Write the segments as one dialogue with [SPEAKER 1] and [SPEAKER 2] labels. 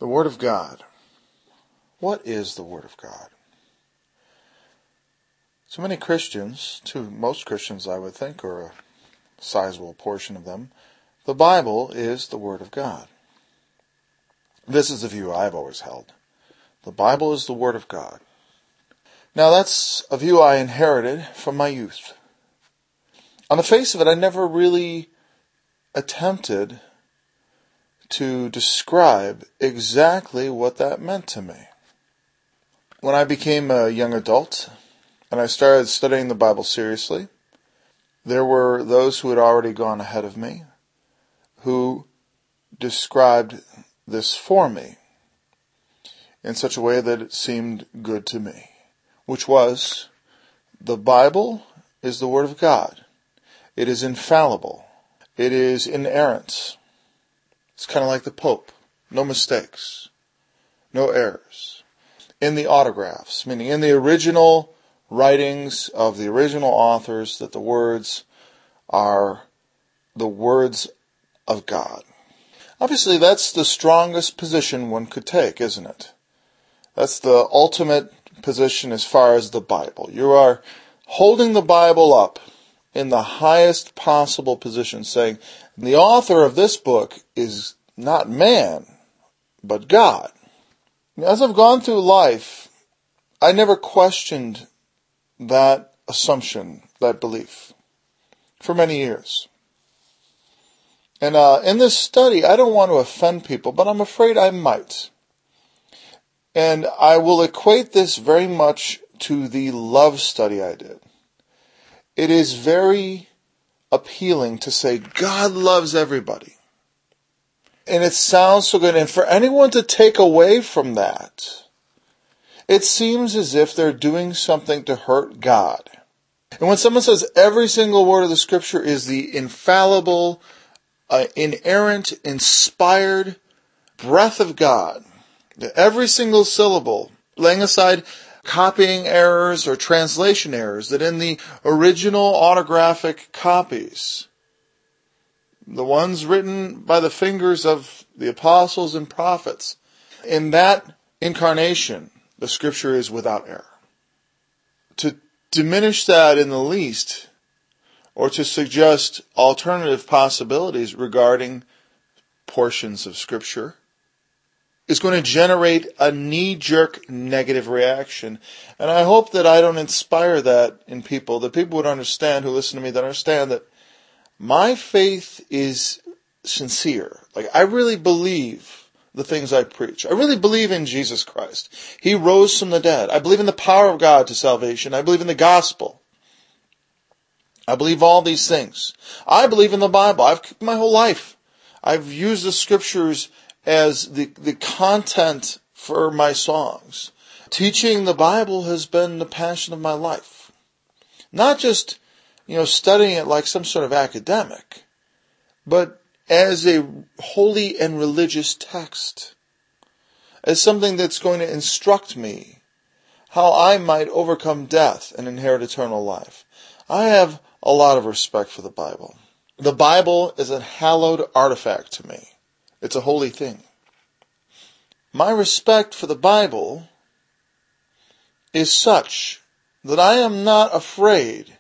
[SPEAKER 1] The Word of God. What is the Word of God? To many Christians, to most Christians I would think, or a sizable portion of them, the Bible is the Word of God. This is the view I've always held. The Bible is the Word of God. Now that's a view I inherited from my youth. On the face of it, I never really attempted to describe exactly what that meant to me. When I became a young adult and I started studying the Bible seriously, there were those who had already gone ahead of me who described this for me in such a way that it seemed good to me, which was, the Bible is the Word of God. It is infallible. It is inerrant. It's kind of like the Pope. No mistakes. No errors. In the autographs, meaning in the original writings of the original authors, that the words are the words of God. Obviously, that's the strongest position one could take, isn't it? That's the ultimate position as far as the Bible. You are holding the Bible up in the highest possible position, saying, the author of this book is not man, but God. As I've gone through life, I never questioned that assumption, that belief, for many years. And in this study, I don't want to offend people, but I'm afraid I might. And I will equate this very much to the love study I did. It is very appealing to say God loves everybody. And it sounds so good. And for anyone to take away from that, it seems as if they're doing something to hurt God. And when someone says every single word of the Scripture is the infallible, inerrant, inspired breath of God, every single syllable, laying aside copying errors or translation errors, that in the original autographic copies, the ones written by the fingers of the apostles and prophets, in that incarnation, the Scripture is without error. To diminish that in the least, or to suggest alternative possibilities regarding portions of Scripture, is going to generate a knee-jerk negative reaction. And I hope that I don't inspire that in people, that people would understand, who listen to me, that understand that my faith is sincere. Like, I really believe the things I preach. I really believe in Jesus Christ. He rose from the dead. I believe in the power of God to salvation. I believe in the gospel. I believe all these things. I believe in the Bible. My whole life, I've used the Scriptures as the content for my songs. Teaching the Bible has been the passion of my life. Not just, studying it like some sort of academic, but as a holy and religious text. As something that's going to instruct me how I might overcome death and inherit eternal life. I have a lot of respect for the Bible. The Bible is a hallowed artifact to me. It's a holy thing. My respect for the Bible is such that I am not afraid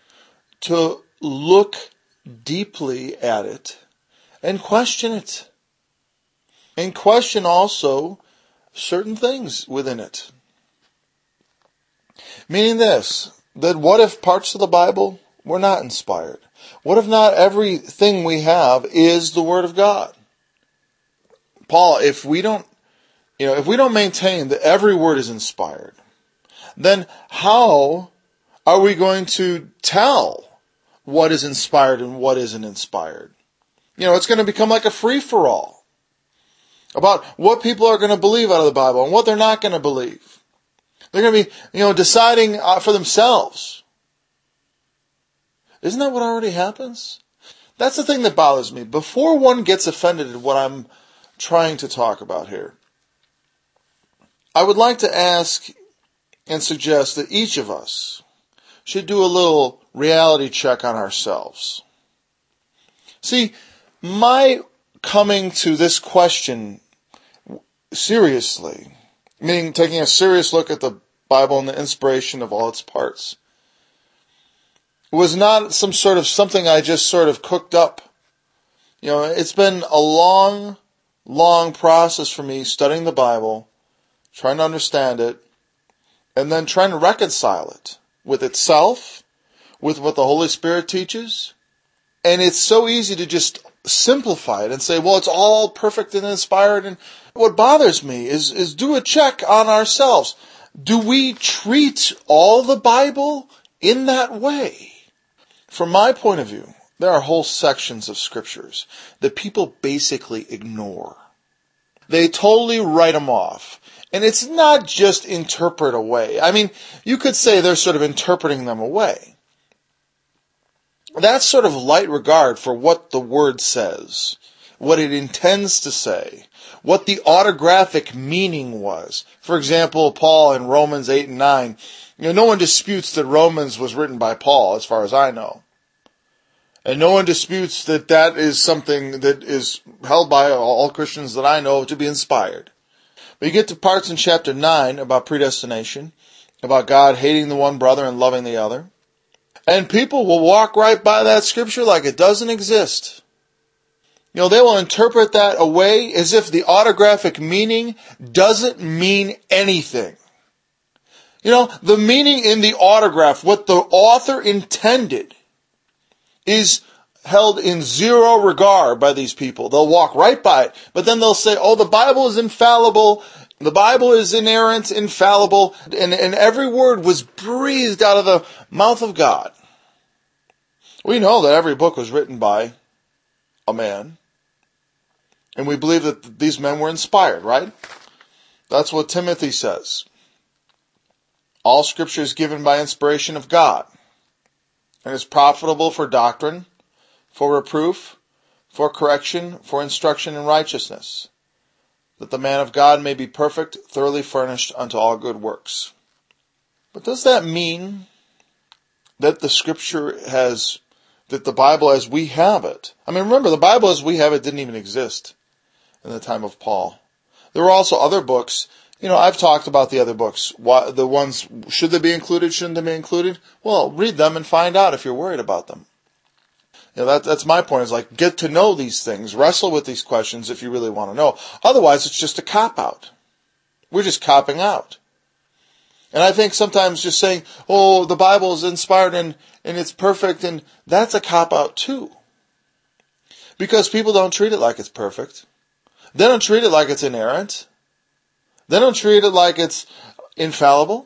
[SPEAKER 1] to look deeply at it and question it. And question also certain things within it. Meaning this, that what if parts of the Bible were not inspired? What if not everything we have is the Word of God? Paul, if we don't maintain that every word is inspired, then how are we going to tell what is inspired and what isn't inspired? It's going to become like a free-for-all about what people are going to believe out of the Bible and what they're not going to believe. They're going to be, deciding for themselves. Isn't that what already happens? That's the thing that bothers me. Before one gets offended at what I'm trying to talk about here, I would like to ask and suggest that each of us should do a little reality check on ourselves. See, my coming to this question seriously, meaning taking a serious look at the Bible and the inspiration of all its parts, was not some sort of something I just sort of cooked up. It's been a long, long process for me studying the Bible, trying to understand it, and then trying to reconcile it with itself, with what the Holy Spirit teaches. And it's so easy to just simplify it and say, well, it's all perfect and inspired. And what bothers me is do a check on ourselves. Do we treat all the Bible in that way? From my point of view, there are whole sections of scriptures that people basically ignore. They totally write them off. And it's not just interpret away. I mean, you could say they're sort of interpreting them away. That's sort of light regard for what the word says, what it intends to say, what the autographic meaning was. For example, Paul in Romans 8 and 9, no one disputes that Romans was written by Paul, as far as I know. And no one disputes that that is something that is held by all Christians that I know to be inspired. But you get to parts in chapter 9 about predestination, about God hating the one brother and loving the other. And people will walk right by that scripture like it doesn't exist. They will interpret that away as if the autographic meaning doesn't mean anything. The meaning in the autograph, what the author intended, is held in zero regard by these people. They'll walk right by it, but then they'll say, oh, the Bible is infallible, the Bible is inerrant, infallible, and every word was breathed out of the mouth of God. We know that every book was written by a man, and we believe that these men were inspired, right? That's what Timothy says. All scripture is given by inspiration of God, and is profitable for doctrine, for reproof, for correction, for instruction in righteousness, that the man of God may be perfect, thoroughly furnished unto all good works. But does that mean that the scripture that the Bible as we have it? I mean, remember, the Bible as we have it didn't even exist in the time of Paul. There were also other books. I've talked about the other books. The ones, should they be included, shouldn't they be included? Well, read them and find out if you're worried about them. That's my point, is like, get to know these things. Wrestle with these questions if you really want to know. Otherwise, it's just a cop-out. We're just copping out. And I think sometimes just saying, oh, the Bible is inspired and it's perfect, and that's a cop-out too. Because people don't treat it like it's perfect. They don't treat it like it's inerrant. They don't treat it like it's infallible.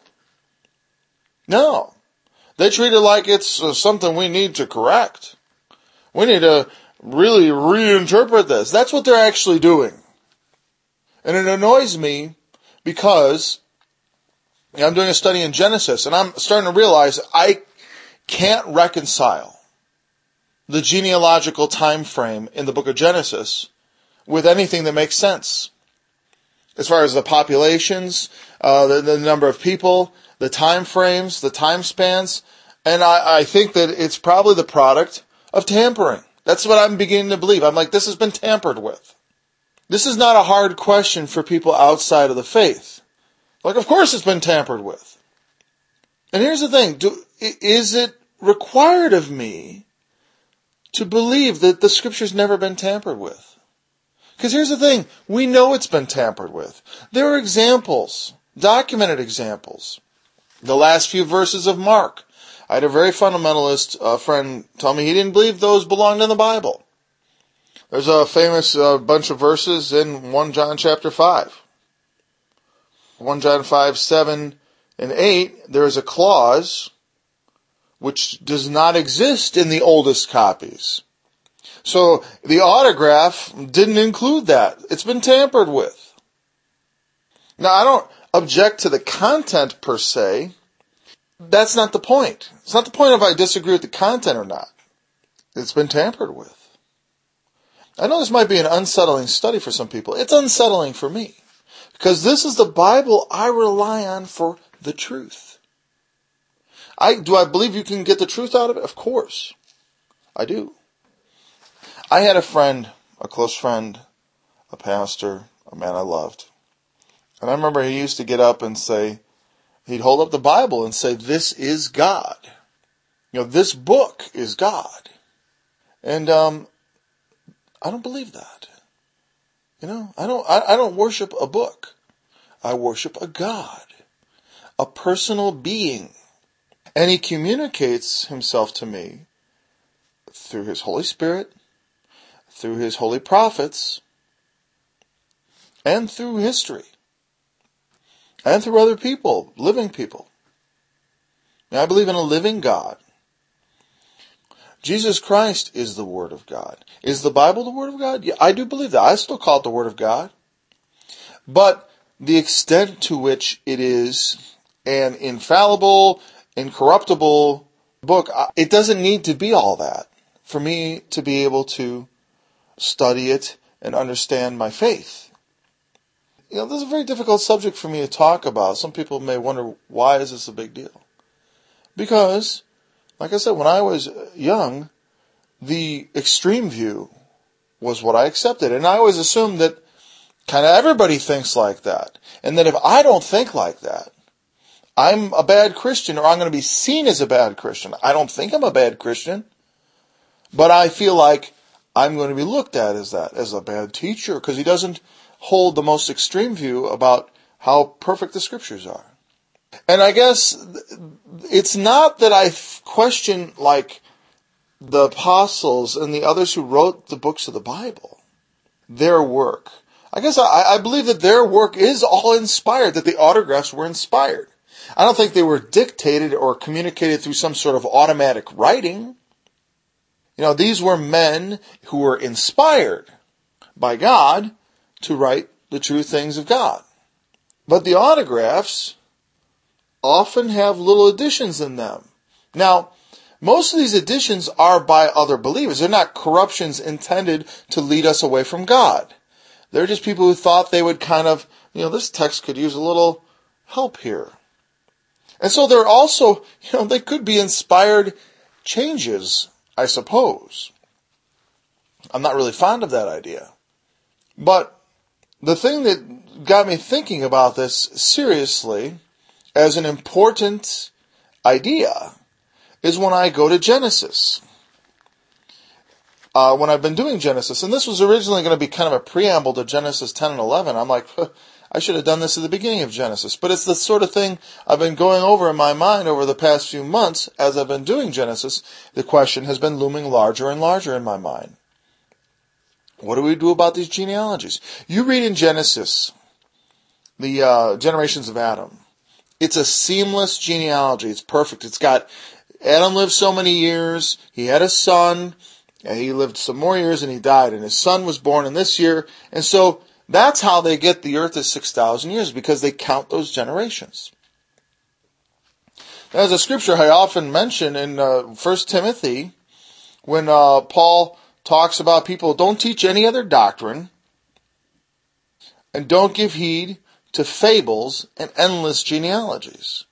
[SPEAKER 1] No. They treat it like it's something we need to correct. We need to really reinterpret this. That's what they're actually doing. And it annoys me because I'm doing a study in Genesis, and I'm starting to realize I can't reconcile the genealogical time frame in the book of Genesis with anything that makes sense. As far as the populations, the number of people, the time frames, the time spans, and I think that it's probably the product of tampering. That's what I'm beginning to believe. I'm like, this has been tampered with. This is not a hard question for people outside of the faith. Like, of course it's been tampered with. And here's the thing. Is it required of me to believe that the scripture's never been tampered with? Because here's the thing. We know it's been tampered with. There are examples, documented examples. The last few verses of Mark. I had a very fundamentalist friend tell me he didn't believe those belonged in the Bible. There's a famous bunch of verses in 1 John chapter 5. 1 John 5, 7, and 8, there is a clause which does not exist in the oldest copies. So the autograph didn't include that. It's been tampered with. Now, I don't object to the content per se. That's not the point. It's not the point if I disagree with the content or not. It's been tampered with. I know this might be an unsettling study for some people. It's unsettling for me. Because this is the Bible I rely on for the truth. Do I believe you can get the truth out of it? Of course. I do. I had a friend, a close friend, a pastor, a man I loved. And I remember he used to get up and say, he'd hold up the Bible and say, "This is God. This book is God." And I don't believe that. I don't worship a book. I worship a God, a personal being. And he communicates himself to me through his Holy Spirit, through his holy prophets, and through history, and through other people, living people. I believe in a living God. Jesus Christ is the Word of God. Is the Bible the Word of God? Yeah, I do believe that. I still call it the Word of God. But the extent to which it is an infallible, incorruptible book, it doesn't need to be all that for me to be able to study it and understand my faith. This is a very difficult subject for me to talk about. Some people may wonder, why is this a big deal? Because, like I said, when I was young, the extreme view was what I accepted. And I always assumed that kind of everybody thinks like that. And that if I don't think like that, I'm a bad Christian, or I'm going to be seen as a bad Christian. I don't think I'm a bad Christian, but I feel like I'm going to be looked at as that, as a bad teacher, because he doesn't hold the most extreme view about how perfect the scriptures are. And I guess it's not that I question, like, the apostles and the others who wrote the books of the Bible, their work. I guess I believe that their work is all inspired, that the autographs were inspired. I don't think they were dictated or communicated through some sort of automatic writing. These were men who were inspired by God to write the true things of God. But the autographs often have little additions in them. Now, most of these additions are by other believers. They're not corruptions intended to lead us away from God. They're just people who thought they would kind of, this text could use a little help here. And so they're also, they could be inspired changes, I suppose. I'm not really fond of that idea. But the thing that got me thinking about this seriously as an important idea is when I go to Genesis. When I've been doing Genesis, and this was originally going to be kind of a preamble to Genesis 10 and 11, I'm like, I should have done this at the beginning of Genesis. But it's the sort of thing I've been going over in my mind over the past few months as I've been doing Genesis. The question has been looming larger and larger in my mind. What do we do about these genealogies? You read in Genesis, the generations of Adam. It's a seamless genealogy. It's perfect. It's got, Adam lived so many years, he had a son, and he lived some more years and he died, and his son was born in this year. And so that's how they get the earth is 6,000 years, because they count those generations. There's a scripture I often mention in 1 Timothy when Paul talks about people, don't teach any other doctrine and don't give heed to fables and endless genealogies.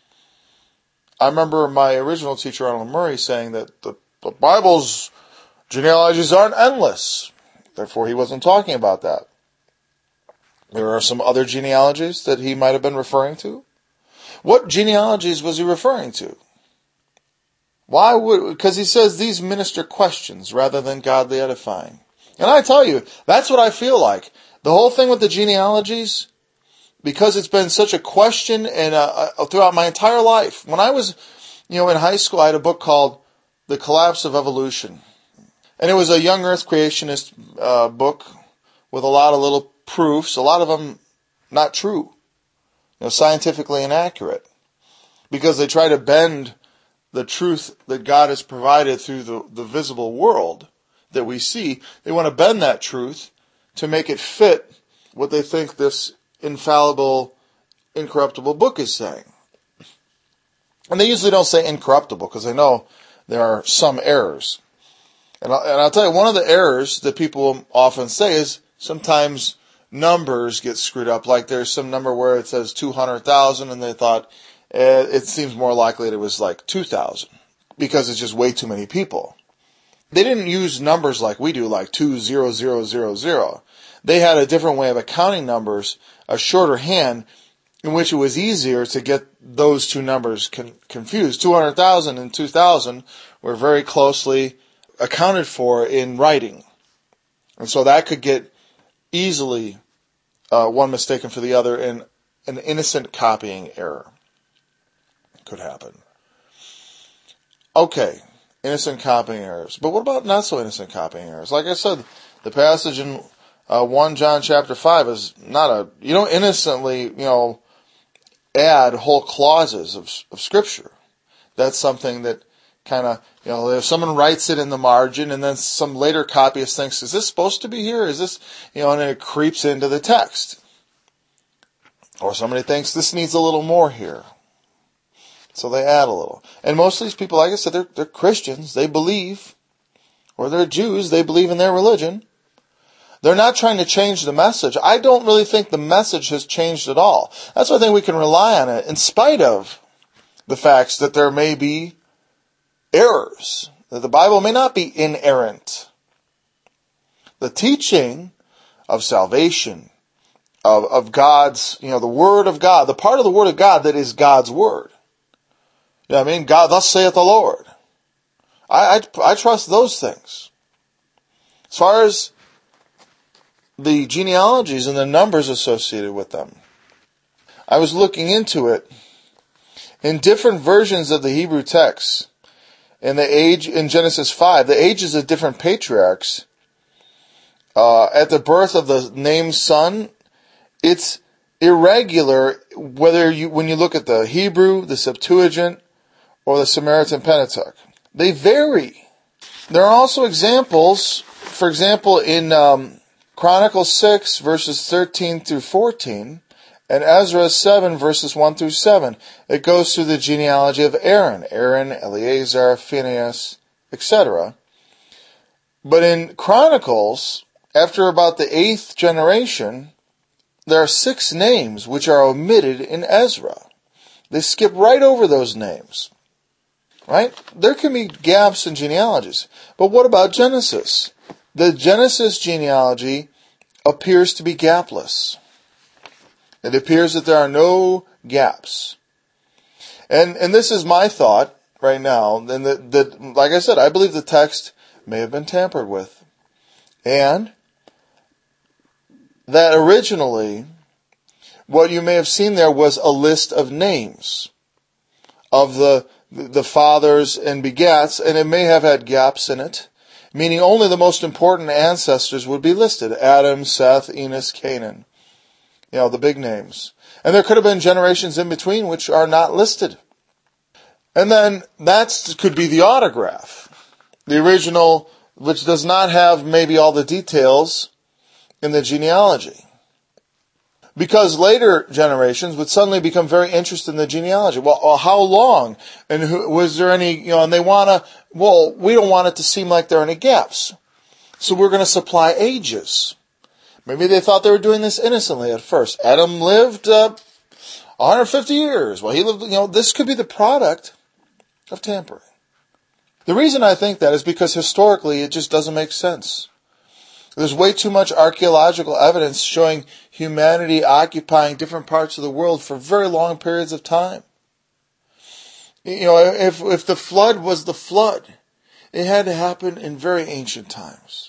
[SPEAKER 1] I remember my original teacher, Arnold Murray, saying that the Bible's genealogies aren't endless. Therefore, he wasn't talking about that. There are some other genealogies that he might have been referring to. What genealogies was he referring to? Because he says these minister questions rather than godly edifying. And I tell you, that's what I feel like. The whole thing with the genealogies, because it's been such a question and throughout my entire life. When I was, in high school, I had a book called The Collapse of Evolution. And it was a young earth creationist book with a lot of little proofs, a lot of them not true, scientifically inaccurate, because they try to bend the truth that God has provided through the visible world that we see. They want to bend that truth to make it fit what they think this infallible, incorruptible book is saying. And they usually don't say incorruptible because they know there are some errors. And I'll tell you, one of the errors that people often say is sometimes numbers get screwed up. Like there's some number where it says 200,000 and they thought it seems more likely that it was like 2,000 because it's just way too many people. they didn't use numbers like we do, like 20000. They had a different way of accounting numbers, a shorter hand, in which it was easier to get those two numbers confused. 200,000 and 2,000 were very closely accounted for in writing. And so that could get easily one mistaken for the other, and an innocent copying error could happen. Okay, innocent copying errors. But what about not so innocent copying errors? Like I said, the passage in 1 John chapter 5 is not you don't innocently, add whole clauses of Scripture. That's something that kind of, if someone writes it in the margin and then some later copyist thinks, is this supposed to be here? Is this, and it creeps into the text. Or somebody thinks this needs a little more here. So they add a little. And most of these people, like I said, they're Christians. They believe, or they're Jews. They believe in their religion. They're not trying to change the message. I don't really think the message has changed at all. That's why I think we can rely on it, in spite of the facts that there may be errors, that the Bible may not be inerrant. The teaching of salvation, of God's, the Word of God, the part of the Word of God that is God's Word. God, thus saith the Lord. I trust those things. As far as the genealogies and the numbers associated with them, I was looking into it. In different versions of the Hebrew text, in Genesis 5, the ages of different patriarchs, at the birth of the named son, it's irregular when you look at the Hebrew, the Septuagint, or the Samaritan Pentateuch. They vary. There are also examples, for example, in Chronicles 6, verses 13 through 14, and Ezra 7, verses 1 through 7. It goes through the genealogy of Aaron, Eleazar, Phinehas, etc. But in Chronicles, after about the 8th generation, there are 6 names which are omitted in Ezra. They skip right over those names. Right? There can be gaps in genealogies. But what about Genesis? The Genesis genealogy appears to be gapless. It appears that there are no gaps. And this is my thought right now. And that, like I said, I believe the text may have been tampered with. And that originally, what you may have seen there was a list of names of the fathers and begats, and it may have had gaps in it, meaning only the most important ancestors would be listed. Adam, Seth, Enos, Canaan. The big names. And there could have been generations in between which are not listed. And then that could be the autograph. The original, which does not have maybe all the details in the genealogy. Because later generations would suddenly become very interested in the genealogy. Well, how long? And was there any, and they we don't want it to seem like there are any gaps. So we're going to supply ages. Maybe they thought they were doing this innocently at first. Adam lived 150 years. Well, he lived, this could be the product of tampering. The reason I think that is because historically it just doesn't make sense. There's way too much archaeological evidence showing humanity occupying different parts of the world for very long periods of time. If the flood was the flood, it had to happen in very ancient times.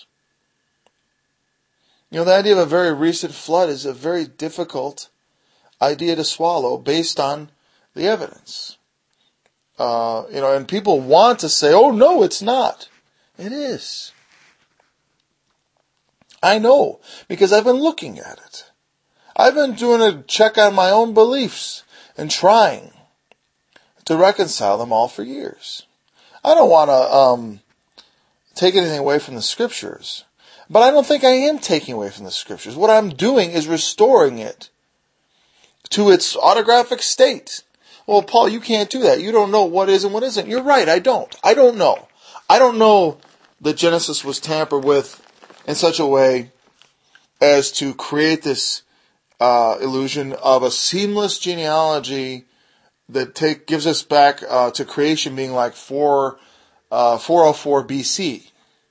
[SPEAKER 1] The idea of a very recent flood is a very difficult idea to swallow based on the evidence. And people want to say, oh no, it's not. It is. I know, because I've been looking at it. I've been doing a check on my own beliefs and trying to reconcile them all for years. I don't want to take anything away from the Scriptures, but I don't think I am taking away from the Scriptures. What I'm doing is restoring it to its autographic state. Well, Paul, you can't do that. You don't know what is and what isn't. You're right, I don't. I don't know. I don't know that Genesis was tampered with in such a way as to create this illusion of a seamless genealogy that gives us back to creation being like 404 BC.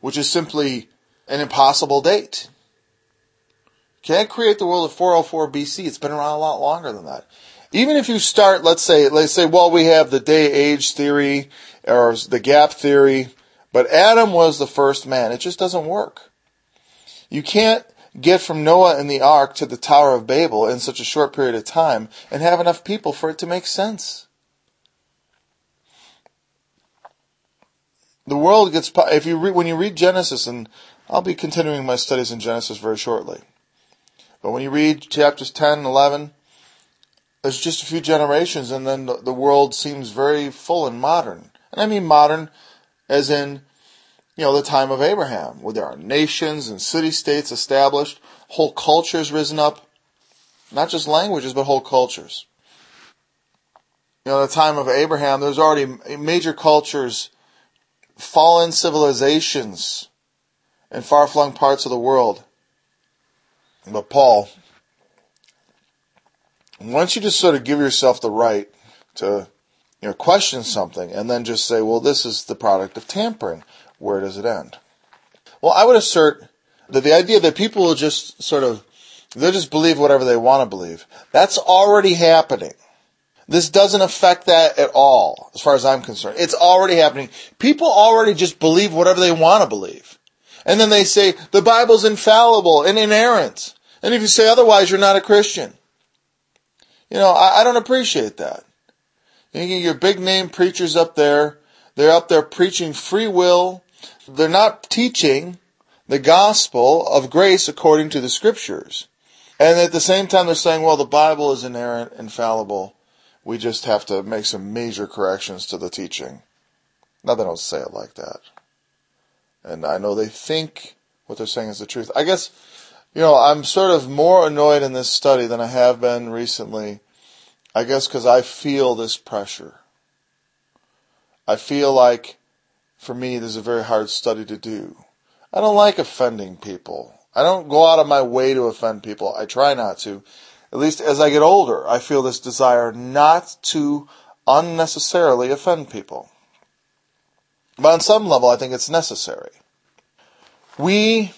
[SPEAKER 1] which is simply an impossible date. Can't create the world of 404 BC. It's been around a lot longer than that. Even if you start, let's say, well, we have the day-age theory or the gap theory, but Adam was the first man. It just doesn't work. You can't get from Noah and the ark to the Tower of Babel in such a short period of time and have enough people for it to make sense. The world gets, when you read Genesis, and I'll be continuing my studies in Genesis very shortly, but when you read chapters 10 and 11, there's just a few generations and then the world seems very full and modern. And I mean modern as in, the time of Abraham, where there are nations and city-states established, whole cultures risen up, not just languages, but whole cultures. The time of Abraham, there's already major cultures, fallen civilizations in far-flung parts of the world. But Paul, once you just sort of give yourself the right to question something and then just say, well, this is the product of tampering, where does it end? Well, I would assert that the idea that people will just they'll just believe whatever they want to believe, that's already happening. This doesn't affect that at all, as far as I'm concerned. It's already happening. People already just believe whatever they want to believe. And then they say, the Bible's infallible and inerrant. And if you say otherwise, you're not a Christian. I don't appreciate that. You get your big name preachers up there. They're up there preaching free will. They're not teaching the gospel of grace according to the scriptures. And at the same time, they're saying, well, the Bible is inerrant, infallible. We just have to make some major corrections to the teaching. Now, they don't say it like that. And I know they think what they're saying is the truth. I guess, I'm sort of more annoyed in this study than I have been recently. I guess because I feel this pressure. I feel like, for me, this is a very hard study to do. I don't like offending people. I don't go out of my way to offend people. I try not to. At least as I get older, I feel this desire not to unnecessarily offend people. But on some level, I think it's necessary. We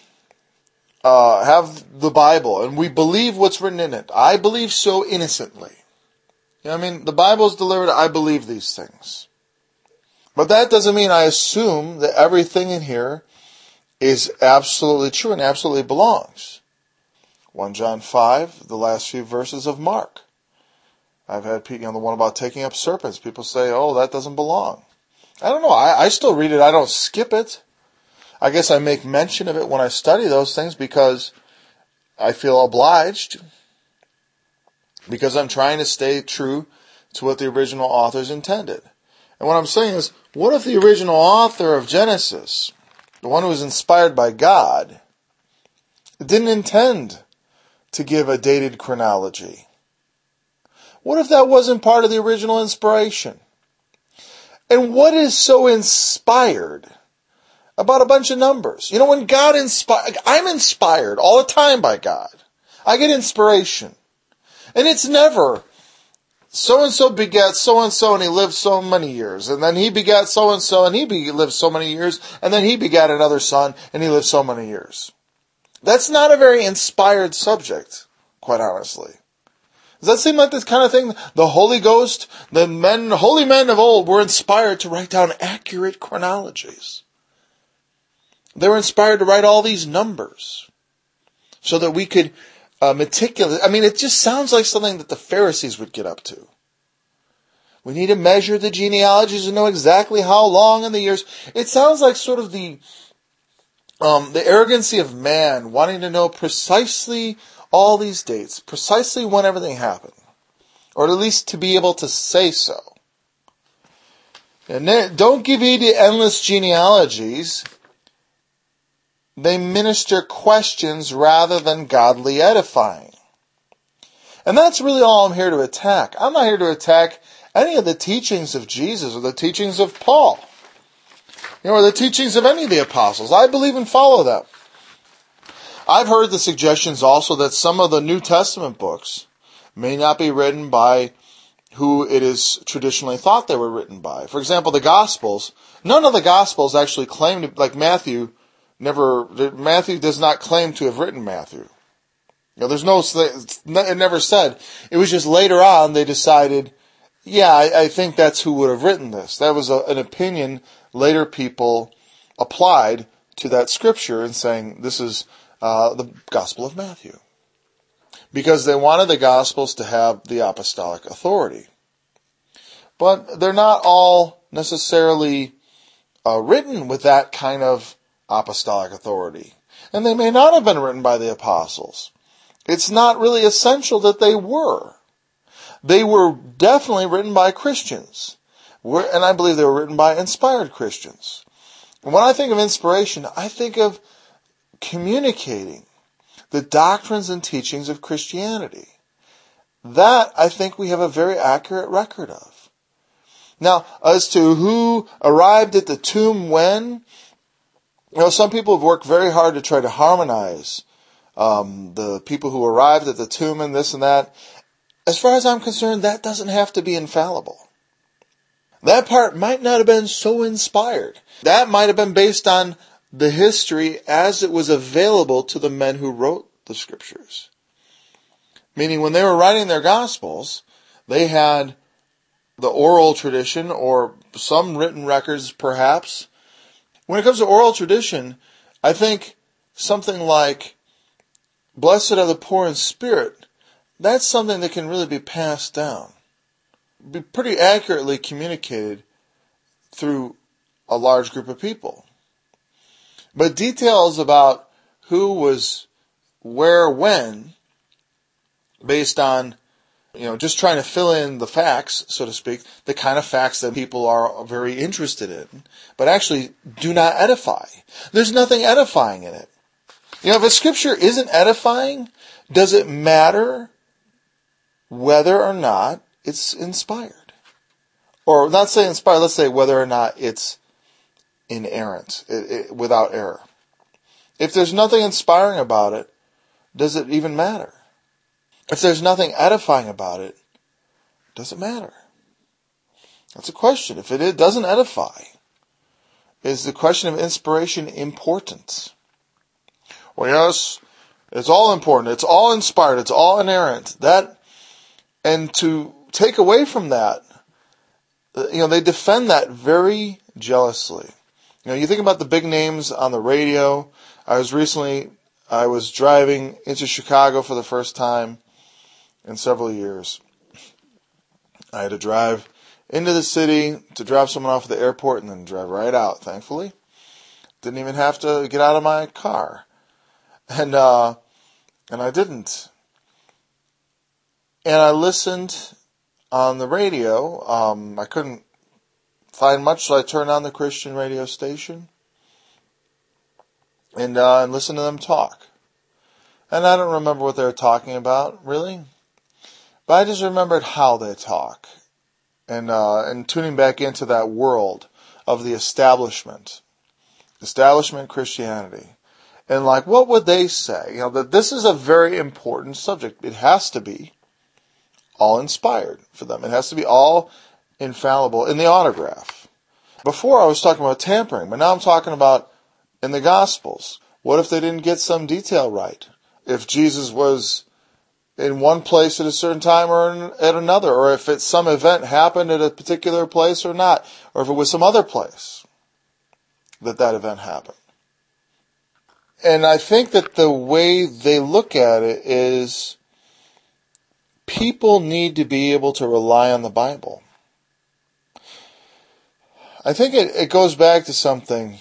[SPEAKER 1] have the Bible, and we believe what's written in it. I believe so innocently. The Bible is delivered, I believe these things. But that doesn't mean I assume that everything in here is absolutely true and absolutely belongs. 1 John 5, the last few verses of Mark. I've had people, the one about taking up serpents. People say, oh, that doesn't belong. I don't know. I still read it. I don't skip it. I guess I make mention of it when I study those things because I feel obliged. Because I'm trying to stay true to what the original authors intended. And what I'm saying is, what if the original author of Genesis, the one who was inspired by God, didn't intend to give a dated chronology? What if that wasn't part of the original inspiration? And what is so inspired about a bunch of numbers? When God I'm inspired all the time by God. I get inspiration. And it's never, so-and-so begat so-and-so and he lived so many years. And then he begat so-and-so and he lived so many years. And then he begat another son and he lived so many years. That's not a very inspired subject, quite honestly. Does that seem like this kind of thing? The Holy Ghost, holy men of old were inspired to write down accurate chronologies. They were inspired to write all these numbers so that we could meticulous. It just sounds like something that the Pharisees would get up to. We need to measure the genealogies and know exactly how long in the years. It sounds like sort of the arrogancy of man wanting to know precisely all these dates, precisely when everything happened, or at least to be able to say so. And don't give heed to endless genealogies. They minister questions rather than godly edifying. And that's really all I'm here to attack. I'm not here to attack any of the teachings of Jesus or the teachings of Paul, or the teachings of any of the apostles. I believe and follow them. I've heard the suggestions also that some of the New Testament books may not be written by who it is traditionally thought they were written by. For example, the Gospels. None of the Gospels actually claim to, like Matthew, Matthew does not claim to have written Matthew. It never said. It was just later on they decided, I think that's who would have written this. That was an opinion later people applied to that scripture and saying this is the Gospel of Matthew. Because they wanted the Gospels to have the apostolic authority. But they're not all necessarily written with that kind of apostolic authority. And they may not have been written by the apostles. It's not really essential that they were. They were definitely written by Christians. And I believe they were written by inspired Christians. And when I think of inspiration, I think of communicating the doctrines and teachings of Christianity. That, I think, we have a very accurate record of. Now, as to who arrived at the tomb when, some people have worked very hard to try to harmonize the people who arrived at the tomb and this and that. As far as I'm concerned, that doesn't have to be infallible. That part might not have been so inspired. That might have been based on the history as it was available to the men who wrote the scriptures. Meaning when they were writing their Gospels, they had the oral tradition or some written records perhaps. When it comes to oral tradition, I think something like blessed are the poor in spirit, that's something that can really be passed down. Be pretty accurately communicated through a large group of people. But details about who was where when, based on, just trying to fill in the facts, so to speak, the kind of facts that people are very interested in, but actually do not edify. There's nothing edifying in it. If a scripture isn't edifying, does it matter whether or not it's inspired? Or not say inspired, let's say whether or not it's inerrant, without error. If there's nothing inspiring about it, does it even matter? If there's nothing edifying about it, does it matter? That's a question. If it doesn't edify, is the question of inspiration important? Well, yes, it's all important. It's all inspired. It's all inerrant. And to take away from that, they defend that very jealously. You think about the big names on the radio. I was driving into Chicago for the first time in several years. I had to drive into the city to drop someone off at the airport and then drive right out, thankfully. Didn't even have to get out of my car. And I didn't. And I listened on the radio. I couldn't find much, so I turned on the Christian radio station and listened to them talk. And I don't remember what they were talking about, really. But I just remembered how they talk. And tuning back into that world of the establishment Christianity. And what would they say? That this is a very important subject. It has to be all inspired for them. It has to be all infallible in the autograph. Before I was talking about tampering, but now I'm talking about in the Gospels. What if they didn't get some detail right? If Jesus was in one place at a certain time or at another, or if some event happened at a particular place or not, or if it was some other place that event happened. And I think that the way they look at it is people need to be able to rely on the Bible. I think it goes back to something.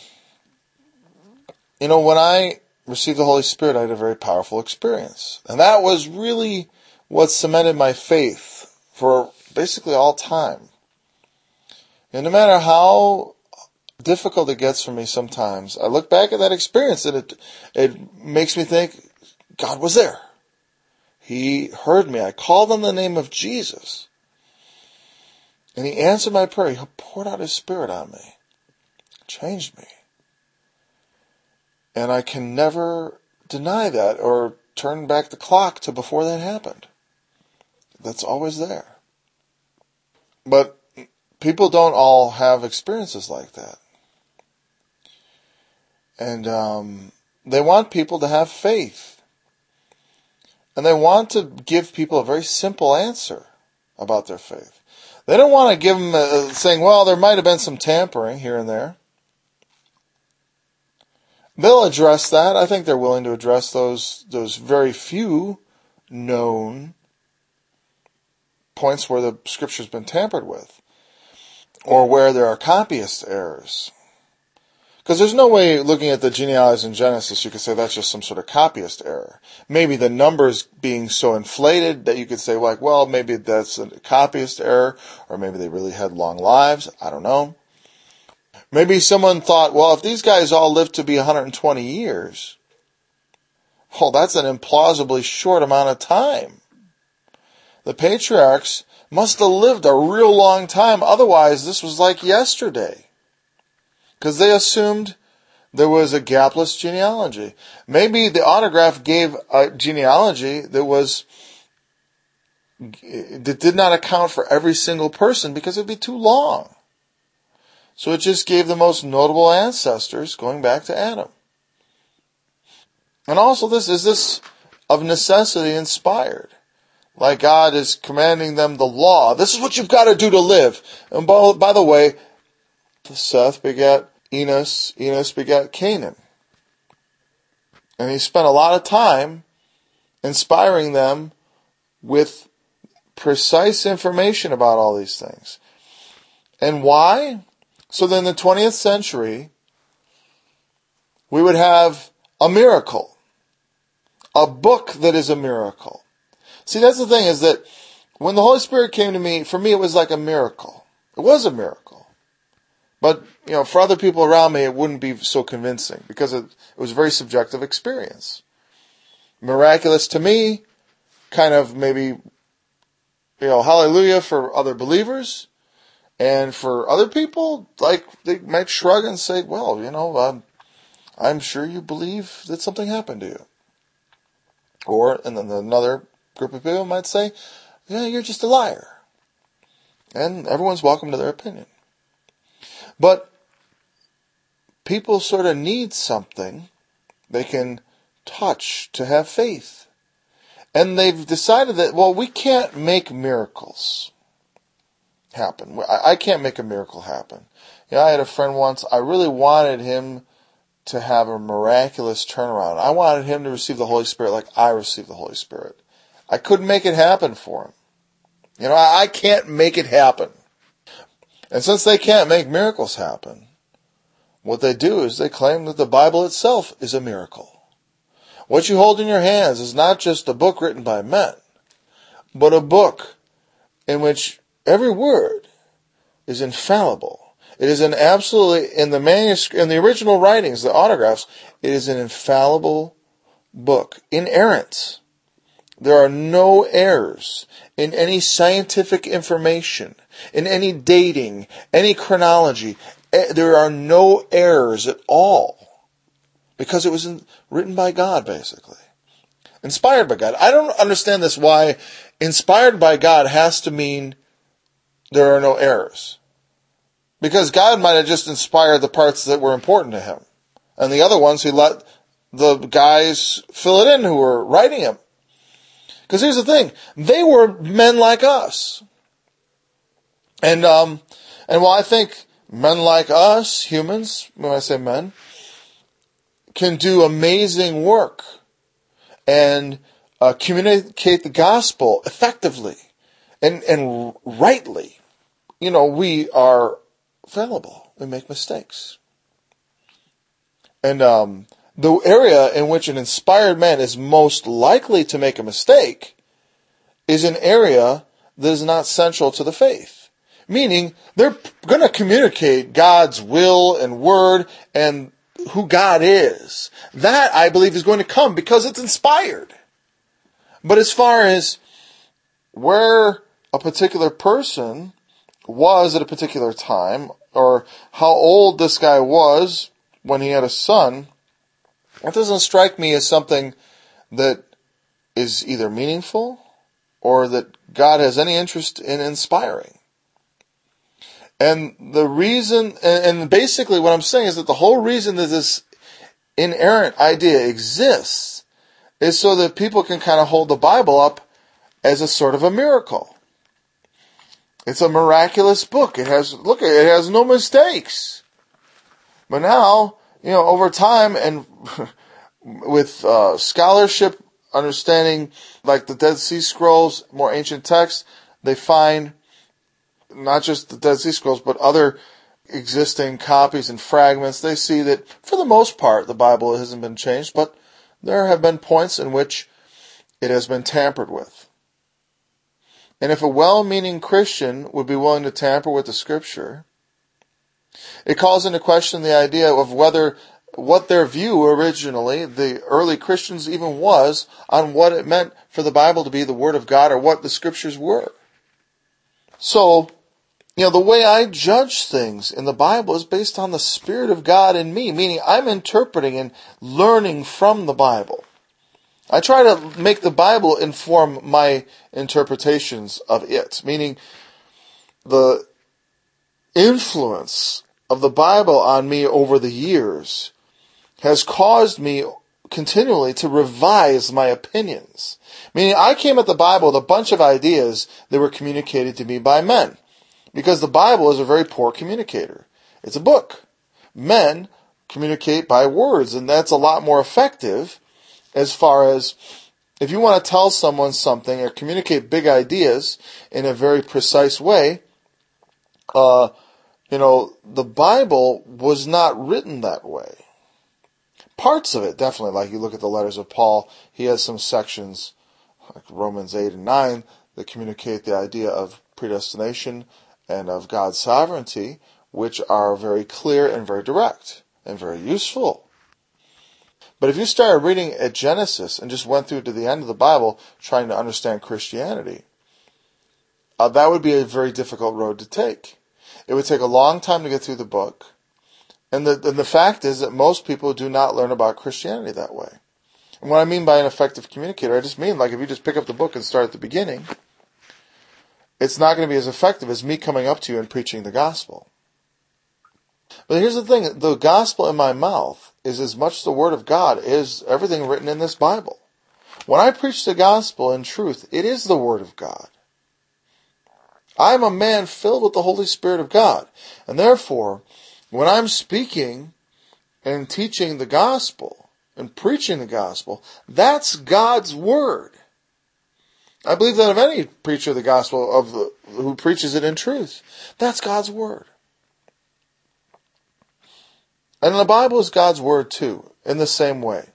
[SPEAKER 1] When I received the Holy Spirit, I had a very powerful experience. And that was really what cemented my faith for basically all time. And no matter how difficult it gets for me sometimes, I look back at that experience and it makes me think, God was there. He heard me. I called on the name of Jesus. And He answered my prayer. He poured out His Spirit on me. Changed me. And I can never deny that or turn back the clock to before that happened. That's always there. But people don't all have experiences like that. And they want people to have faith. And they want to give people a very simple answer about their faith. They don't want to give them saying, well, there might have been some tampering here and there. They'll address that. I think they're willing to address those very few known points where the scripture's been tampered with, or where there are copyist errors. Because there's no way, looking at the genealogies in Genesis, you could say that's just some sort of copyist error. Maybe the numbers being so inflated that you could say, like, well, maybe that's a copyist error, or maybe they really had long lives. I don't know. Maybe someone thought, well, if these guys all lived to be 120 years, well, that's an implausibly short amount of time. The patriarchs must have lived a real long time. Otherwise, this was like yesterday. Because they assumed there was a gapless genealogy. Maybe the autograph gave a genealogy that did not account for every single person because it would be too long. So it just gave the most notable ancestors going back to Adam. And also is this of necessity inspired? Like God is commanding them the law. This is what you've got to do to live. And by the way, Seth begat Enos, Enos begat Canaan. And he spent a lot of time inspiring them with precise information about all these things. And why? So that in the 20th century, we would have a miracle. A book that is a miracle. See, that's the thing, is that when the Holy Spirit came to me, for me it was like a miracle. It was a miracle. But, for other people around me, it wouldn't be so convincing because it was a very subjective experience. Miraculous to me, kind of maybe, hallelujah for other believers. And for other people, like, they might shrug and say, well, I'm sure you believe that something happened to you. Or, and then another group of people might say, yeah, you're just a liar. And everyone's welcome to their opinion. But people sort of need something they can touch to have faith. And they've decided that, we can't make miracles happen. I can't make a miracle happen. I had a friend once, I really wanted him to have a miraculous turnaround. I wanted him to receive the Holy Spirit like I received the Holy Spirit. I couldn't make it happen for him. I can't make it happen. And since they can't make miracles happen, what they do is they claim that the Bible itself is a miracle. What you hold in your hands is not just a book written by men, but a book in which every word is infallible. It is in the manuscript, in the original writings, the autographs, it is an infallible book, inerrant. There are no errors in any scientific information, in any dating, any chronology. There are no errors at all because it was written by God, basically. Inspired by God. I don't understand this, why inspired by God has to mean there are no errors. Because God might have just inspired the parts that were important to him. And the other ones he let the guys fill it in who were writing him. Because here's the thing, they were men like us. And while I think men like us, humans, when I say men, can do amazing work and communicate the gospel effectively and rightly, we are fallible. We make mistakes. And the area in which an inspired man is most likely to make a mistake is an area that is not central to the faith. Meaning, they're going to communicate God's will and word and who God is. That, I believe, is going to come because it's inspired. But as far as where a particular person was at a particular time, or how old this guy was when he had a son, that doesn't strike me as something that is either meaningful or that God has any interest in inspiring. And the reason, and basically what I'm saying is that the whole reason that this inerrant idea exists is so that people can kind of hold the Bible up as a sort of a miracle. It's a miraculous book. It has no mistakes. But now, over time and with scholarship, understanding like the Dead Sea Scrolls, more ancient texts, they find not just the Dead Sea Scrolls, but other existing copies and fragments. They see that for the most part the Bible hasn't been changed, but there have been points in which it has been tampered with. And if a well-meaning Christian would be willing to tamper with the Scripture, it calls into question the idea of whether what their view originally, the early Christians even was, on what it meant for the Bible to be the Word of God or what the Scriptures were. So, the way I judge things in the Bible is based on the Spirit of God in me, meaning I'm interpreting and learning from the Bible. I try to make the Bible inform my interpretations of it, meaning the influence of the Bible on me over the years has caused me continually to revise my opinions. Meaning I came at the Bible with a bunch of ideas that were communicated to me by men. Because the Bible is a very poor communicator. It's a book. Men communicate by words, and that's a lot more effective as far as if you want to tell someone something or communicate big ideas in a very precise way. The Bible was not written that way. Parts of it, definitely, like you look at the letters of Paul, he has some sections, like Romans 8 and 9, that communicate the idea of predestination and of God's sovereignty, which are very clear and very direct and very useful. But if you started reading at Genesis and just went through to the end of the Bible trying to understand Christianity, that would be a very difficult road to take. It would take a long time to get through the book. And the fact is that most people do not learn about Christianity that way. And what I mean by an effective communicator, I just mean like if you just pick up the book and start at the beginning, it's not going to be as effective as me coming up to you and preaching the gospel. But here's the thing, the gospel in my mouth is as much the word of God as everything written in this Bible. When I preach the gospel in truth, it is the word of God. I'm a man filled with the Holy Spirit of God. And therefore, when I'm speaking and teaching the gospel and preaching the gospel, that's God's word. I believe that of any preacher of the gospel who preaches it in truth, that's God's word. And the Bible is God's word too, in the same way.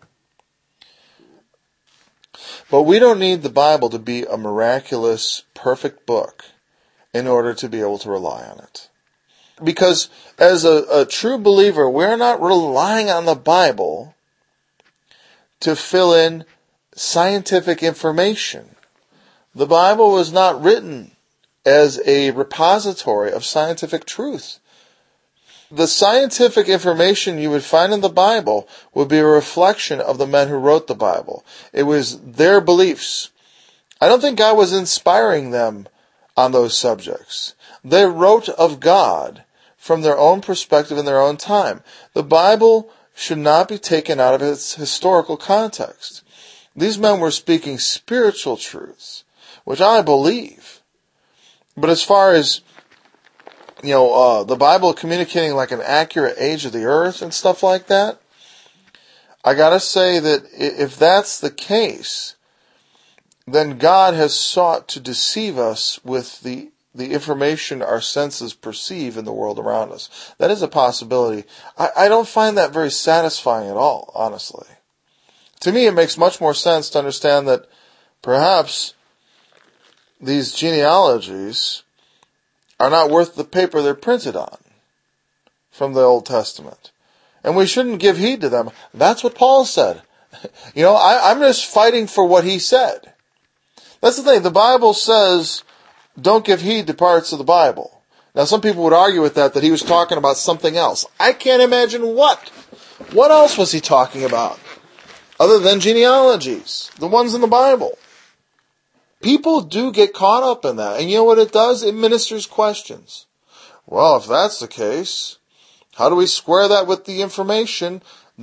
[SPEAKER 1] But we don't need the Bible to be a miraculous, perfect book in order to be able to rely on it. Because as a true believer, we're not relying on the Bible to fill in scientific information. The Bible was not written as a repository of scientific truth. The scientific information you would find in the Bible would be a reflection of the men who wrote the Bible. It was their beliefs. I don't think God was inspiring them on those subjects. They wrote of God from their own perspective in their own time. The Bible should not be taken out of its historical context. These men were speaking spiritual truths, which I believe. But as far as, the Bible communicating like an accurate age of the earth and stuff like that, I gotta say that if that's the case, then God has sought to deceive us with the information our senses perceive in the world around us. That is a possibility. I don't find that very satisfying at all, honestly. To me, it makes much more sense to understand that perhaps these genealogies are not worth the paper they're printed on from the Old Testament. And we shouldn't give heed to them. That's what Paul said. I'm just fighting for what he said. That's the thing. The Bible says, don't give heed to parts of the Bible. Now, some people would argue with that he was talking about something else. I can't imagine what. What else was he talking about? Other than genealogies, the ones in the Bible. People do get caught up in that. And you know what it does? It ministers questions. Well, if that's the case, how do we square that with the information that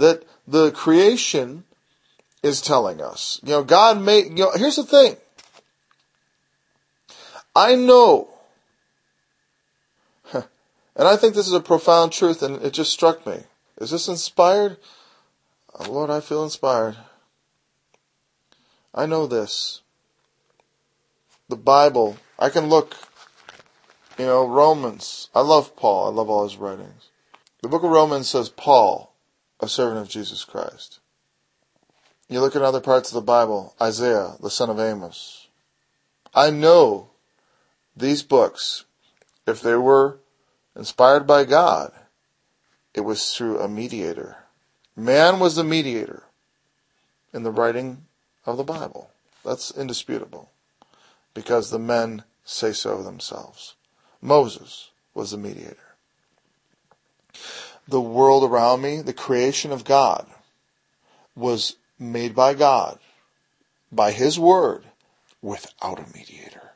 [SPEAKER 1] the creation is telling us. God made, here's the thing. I know, and I think this is a profound truth, and it just struck me. Is this inspired? Oh, Lord, I feel inspired. I know this. The Bible, I can look, Romans. I love Paul. I love all his writings. The book of Romans says, Paul, a servant of Jesus Christ. You look at other parts of the Bible, Isaiah, the son of Amos. I know these books, if they were inspired by God, it was through a mediator. Man was the mediator in the writing of the Bible. That's indisputable, because the men say so themselves. Moses was the mediator. The world around me, the creation of God, was made by God, by His Word, without a mediator.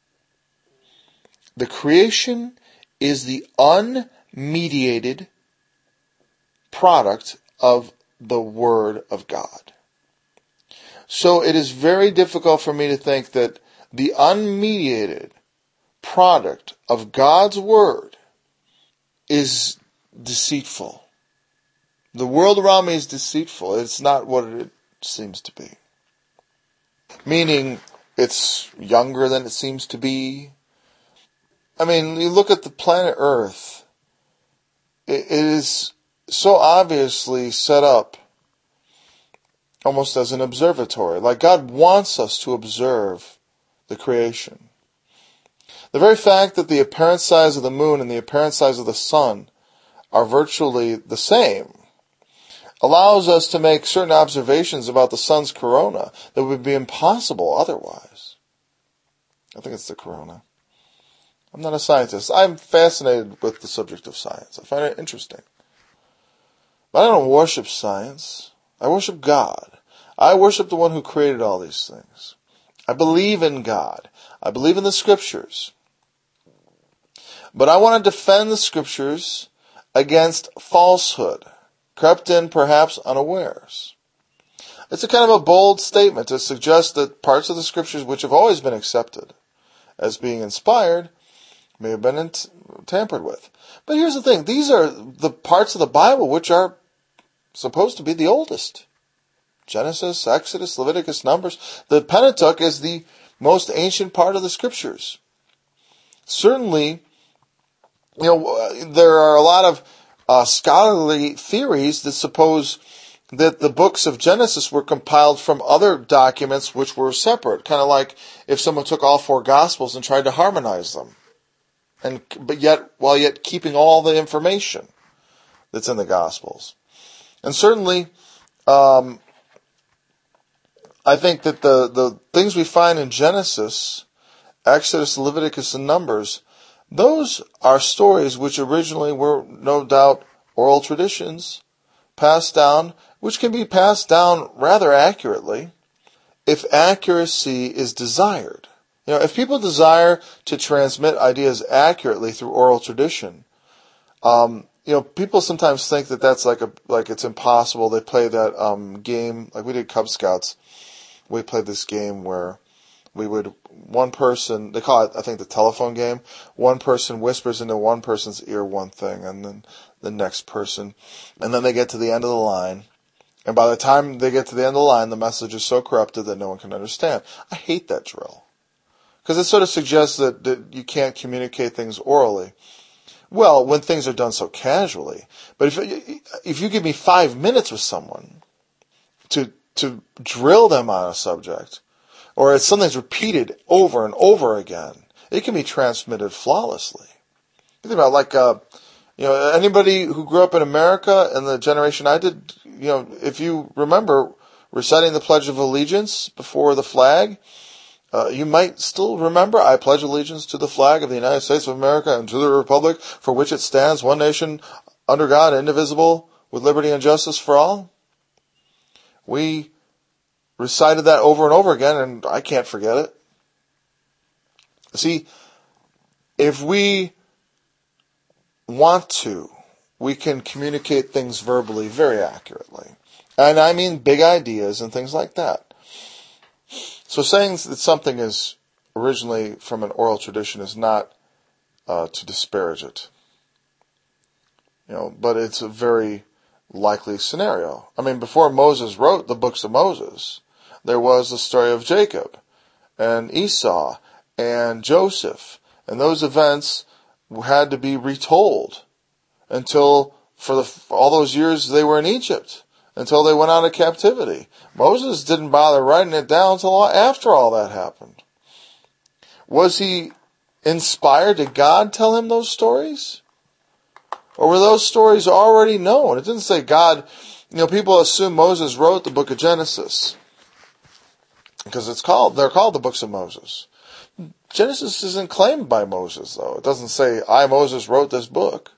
[SPEAKER 1] The creation is the unmediated product of the Word of God. So it is very difficult for me to think that the unmediated product of God's Word is deceitful. The world around me is deceitful. It's not what it seems to be. Meaning, it's younger than it seems to be. I mean, you look at the planet Earth. It is so obviously set up almost as an observatory. Like God wants us to observe the creation. The very fact that the apparent size of the moon and the apparent size of the sun are virtually the same allows us to make certain observations about the sun's corona that would be impossible otherwise. I think it's the corona. I'm not a scientist. I'm fascinated with the subject of science. I find it interesting. But I don't worship science. I worship God. I worship the one who created all these things. I believe in God. I believe in the Scriptures. But I want to defend the Scriptures against falsehood, crept in perhaps unawares. It's a kind of a bold statement to suggest that parts of the Scriptures which have always been accepted as being inspired may have been tampered with. But here's the thing. These are the parts of the Bible which are supposed to be the oldest. Genesis, Exodus, Leviticus, Numbers. The Pentateuch is the most ancient part of the Scriptures. Certainly, there are a lot of scholarly theories that suppose that the books of Genesis were compiled from other documents which were separate. Kind of like if someone took all four Gospels and tried to harmonize them. While yet keeping all the information that's in the Gospels. And certainly, I think that the things we find in Genesis, Exodus, Leviticus, and Numbers, those are stories which originally were no doubt oral traditions passed down, which can be passed down rather accurately if accuracy is desired. If people desire to transmit ideas accurately through oral tradition, people sometimes think that that's like it's impossible. They play that game, like we did Cub Scouts. We played this game where one person, they call it, I think, the telephone game. One person whispers into one person's ear one thing, and then the next person, and then they get to the end of the line. And by the time they get to the end of the line, the message is so corrupted that no one can understand. I hate that drill. Because it sort of suggests that you can't communicate things orally. Well, when things are done so casually. But if you give me 5 minutes with someone to drill them on a subject, or if something's repeated over and over again, it can be transmitted flawlessly. You think about anybody who grew up in America in the generation I did, if you remember reciting the Pledge of Allegiance before the flag, you might still remember, I pledge allegiance to the flag of the United States of America and to the republic for which it stands, one nation, under God, indivisible, with liberty and justice for all. We recited that over and over again, and I can't forget it. See, if we want to, we can communicate things verbally very accurately. And I mean big ideas and things like that. So saying that something is originally from an oral tradition is not to disparage it. But it's a very likely scenario. I mean, before Moses wrote the books of Moses, there was the story of Jacob and Esau and Joseph. And those events had to be retold until for all those years they were in Egypt, until they went out of captivity. Moses didn't bother writing it down until after all that happened. Was he inspired? Did God tell him those stories? Or were those stories already known? It didn't say God, people assume Moses wrote the book of Genesis because they're called the books of Moses. Genesis isn't claimed by Moses, though. It doesn't say, I, Moses, wrote this book.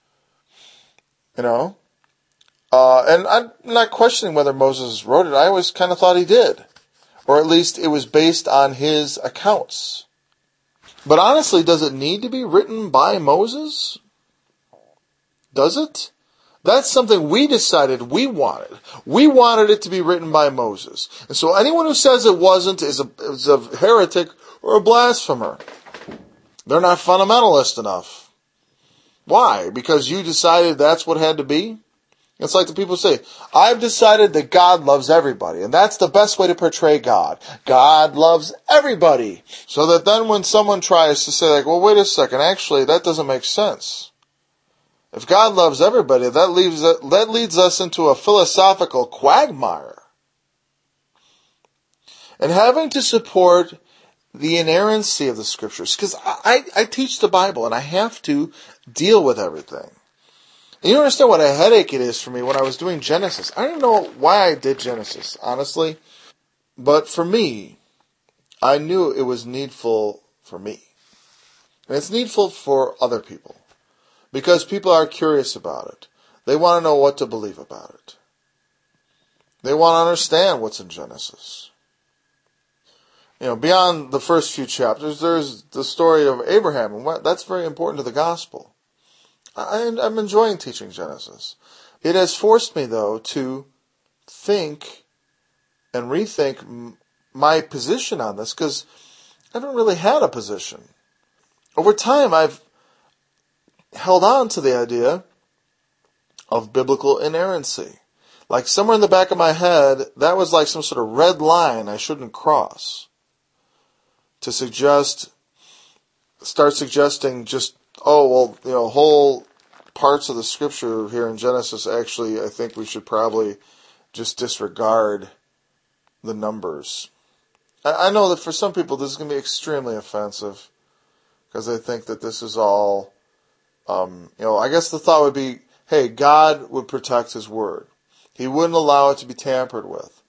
[SPEAKER 1] And I'm not questioning whether Moses wrote it. I always kind of thought he did. Or at least it was based on his accounts. But honestly, does it need to be written by Moses? Does it? That's something we decided we wanted. We wanted it to be written by Moses. And so anyone who says it wasn't is a heretic or a blasphemer. They're not fundamentalist enough. Why? Because you decided that's what had to be? It's like the people say, I've decided that God loves everybody, and that's the best way to portray God. God loves everybody. So that then when someone tries to say, well, wait a second, actually, that doesn't make sense. If God loves everybody, that leads us into a philosophical quagmire. And having to support the inerrancy of the Scriptures, because I teach the Bible, and I have to deal with everything. And you understand what a headache it is for me when I was doing Genesis. I don't know why I did Genesis, honestly. But for me, I knew it was needful for me. And it's needful for other people. Because people are curious about it. They want to know what to believe about it. They want to understand what's in Genesis. Beyond the first few chapters, there's the story of Abraham. And that's very important to the gospel. I'm enjoying teaching Genesis. It has forced me, though, to think and rethink my position on this, because I haven't really had a position. Over time, I've held on to the idea of biblical inerrancy. Like somewhere in the back of my head, that was like some sort of red line I shouldn't cross. To start suggesting just, whole parts of the Scripture here in Genesis, actually, I think we should probably just disregard the numbers. I know that for some people this is going to be extremely offensive, because they think that this is all, I guess the thought would be, hey, God would protect His Word. He wouldn't allow it to be tampered with.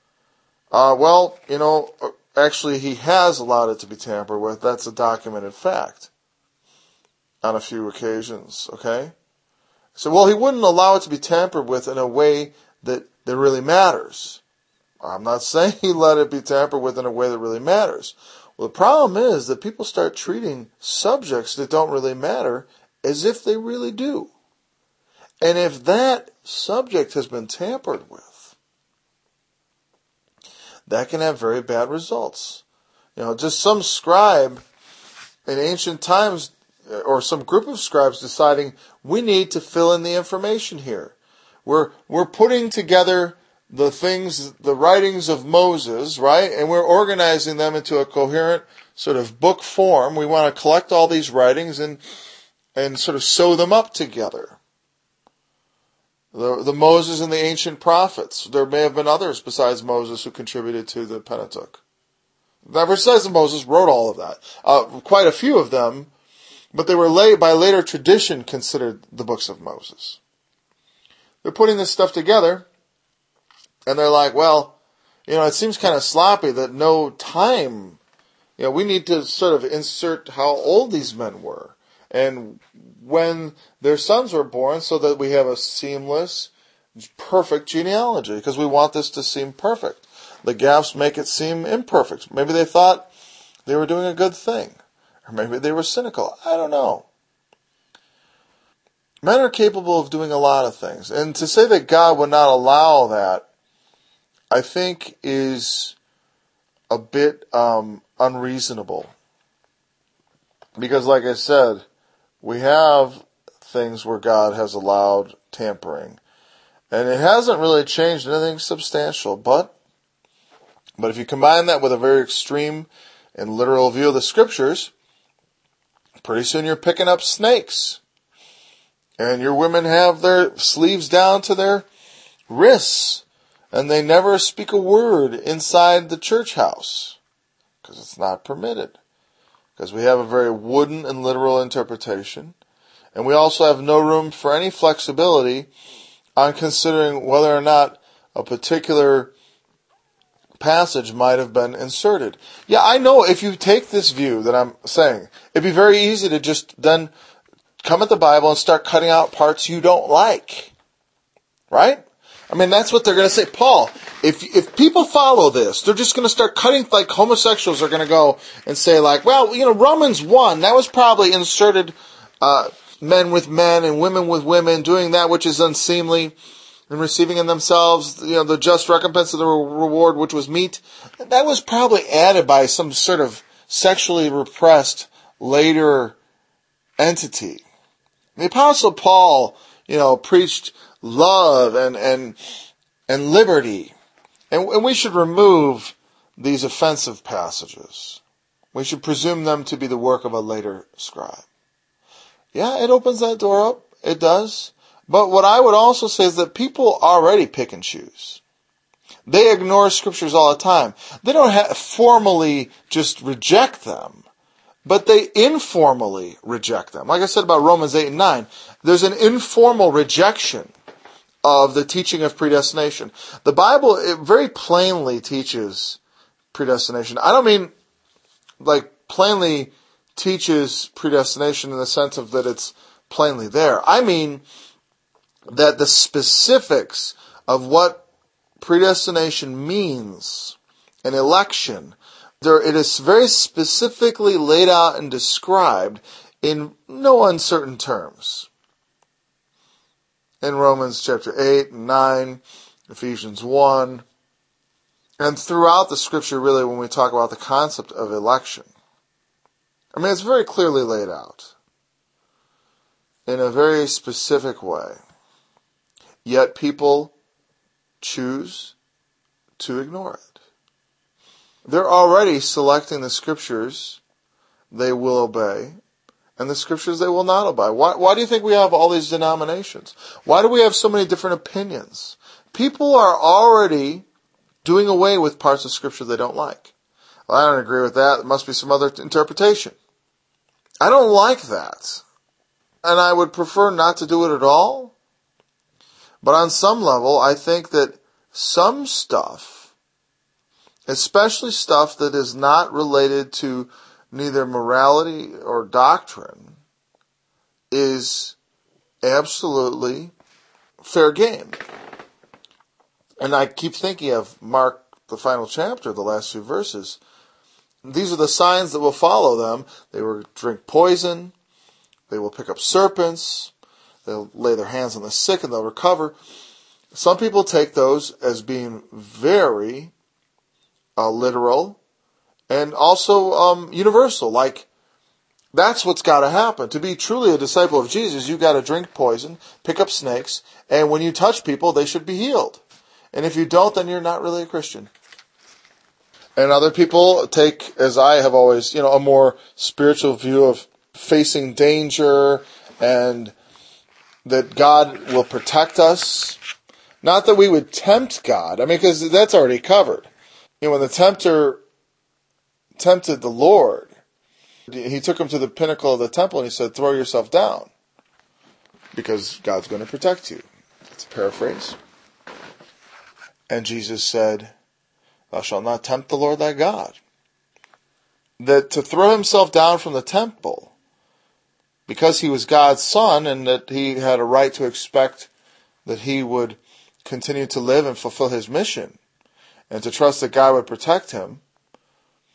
[SPEAKER 1] Actually, He has allowed it to be tampered with. That's a documented fact on a few occasions, okay? So, He wouldn't allow it to be tampered with in a way that really matters. I'm not saying He let it be tampered with in a way that really matters. Well, the problem is that people start treating subjects that don't really matter as if they really do. And if that subject has been tampered with, that can have very bad results. Just some scribe in ancient times, or some group of scribes deciding, we need to fill in the information here. We're putting together the writings of Moses, right? And we're organizing them into a coherent sort of book form. We want to collect all these writings and sort of sew them up together. The Moses and the ancient prophets. There may have been others besides Moses who contributed to the Pentateuch. Never says that Moses wrote all of that. Quite a few of them, but they were by later tradition considered the books of Moses. They're putting this stuff together, and they're like, it seems kind of sloppy that no time. We need to sort of insert how old these men were and when their sons were born, so that we have a seamless, perfect genealogy, because we want this to seem perfect. The gaps make it seem imperfect. Maybe they thought they were doing a good thing, or maybe they were cynical. I don't know. Men are capable of doing a lot of things. And to say that God would not allow that, I think is a bit unreasonable. Because like I said, we have things where God has allowed tampering. And it hasn't really changed anything substantial. But if you combine that with a very extreme and literal view of the scriptures, pretty soon you're picking up snakes. And your women have their sleeves down to their wrists. And they never speak a word inside the church house. Because it's not permitted. Because we have a very wooden and literal interpretation. And we also have no room for any flexibility on considering whether or not a particular passage might have been inserted. Yeah, I know if you take this view that I'm saying, it'd be very easy to just then come at the Bible and start cutting out parts you don't like. Right? I mean, that's what they're going to say. Paul, if people follow this, they're just going to start cutting, like homosexuals are going to go and say like, well, Romans 1, that was probably inserted, men with men and women with women, doing that which is unseemly and receiving in themselves, the just recompense of the reward which was meet. That was probably added by some sort of sexually repressed later entity. The Apostle Paul, preached love and liberty. And we should remove these offensive passages. We should presume them to be the work of a later scribe. Yeah, it opens that door up. It does. But what I would also say is that people already pick and choose. They ignore scriptures all the time. They don't formally just reject them, but they informally reject them. Like I said about Romans 8 and 9, there's an informal rejection of the teaching of predestination. The Bible, it very plainly teaches predestination. I don't mean like plainly teaches predestination in the sense of that it's plainly there. I mean that the specifics of what predestination means in election, it is very specifically laid out and described in no uncertain terms. In Romans chapter 8 and 9, Ephesians 1, and throughout the scripture really when we talk about the concept of election. I mean, it's very clearly laid out in a very specific way. Yet people choose to ignore it. They're already selecting the scriptures they will obey and the scriptures they will not obey. Why do you think we have all these denominations? Why do we have so many different opinions? People are already doing away with parts of scripture they don't like. Well, I don't agree with that. There must be some other interpretation. I don't like that. And I would prefer not to do it at all. But on some level, I think that some stuff, especially stuff that is not related to neither morality or doctrine, is absolutely fair game. And I keep thinking of Mark, the final chapter, the last few verses. These are the signs that will follow them. They will drink poison. They will pick up serpents. They'll lay their hands on the sick and they'll recover. Some people take those as being very literal and also universal. Like, that's what's got to happen. To be truly a disciple of Jesus, you've got to drink poison, pick up snakes, and when you touch people, they should be healed. And if you don't, then you're not really a Christian. And other people take, as I have always, a more spiritual view of facing danger and that God will protect us. Not that we would tempt God. I mean, because that's already covered. When the tempter tempted the Lord, he took him to the pinnacle of the temple and he said, throw yourself down because God's going to protect you. That's a paraphrase. And Jesus said, thou shalt not tempt the Lord thy God. That to throw himself down from the temple, because he was God's son and that he had a right to expect that he would continue to live and fulfill his mission, and to trust that God would protect him,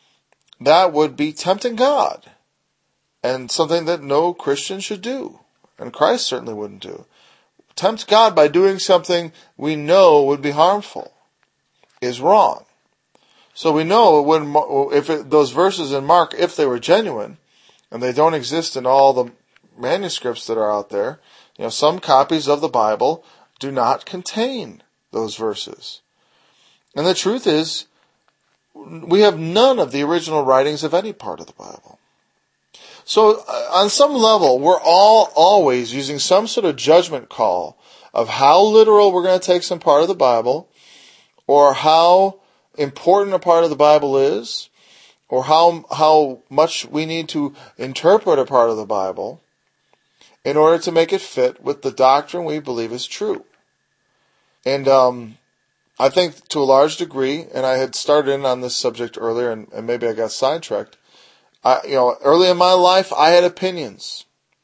[SPEAKER 1] that would be tempting God, and something that no Christian should do. and Christ certainly wouldn't do. Tempt God by doing something we know would be harmful is wrong. So we know those verses in Mark, if they were genuine, and they don't exist in all the manuscripts that are out there, some copies of the Bible do not contain those verses. And the truth is, we have none of the original writings of any part of the Bible. So on some level, we're all always using some sort of judgment call of how literal we're going to take some part of the Bible, or how important a part of the Bible is, or how much we need to interpret a part of the Bible in order to make it fit with the doctrine we believe is true. And I think to a large degree, and I had started in on this subject earlier, and maybe I got sidetracked. Early in my life, I had opinions.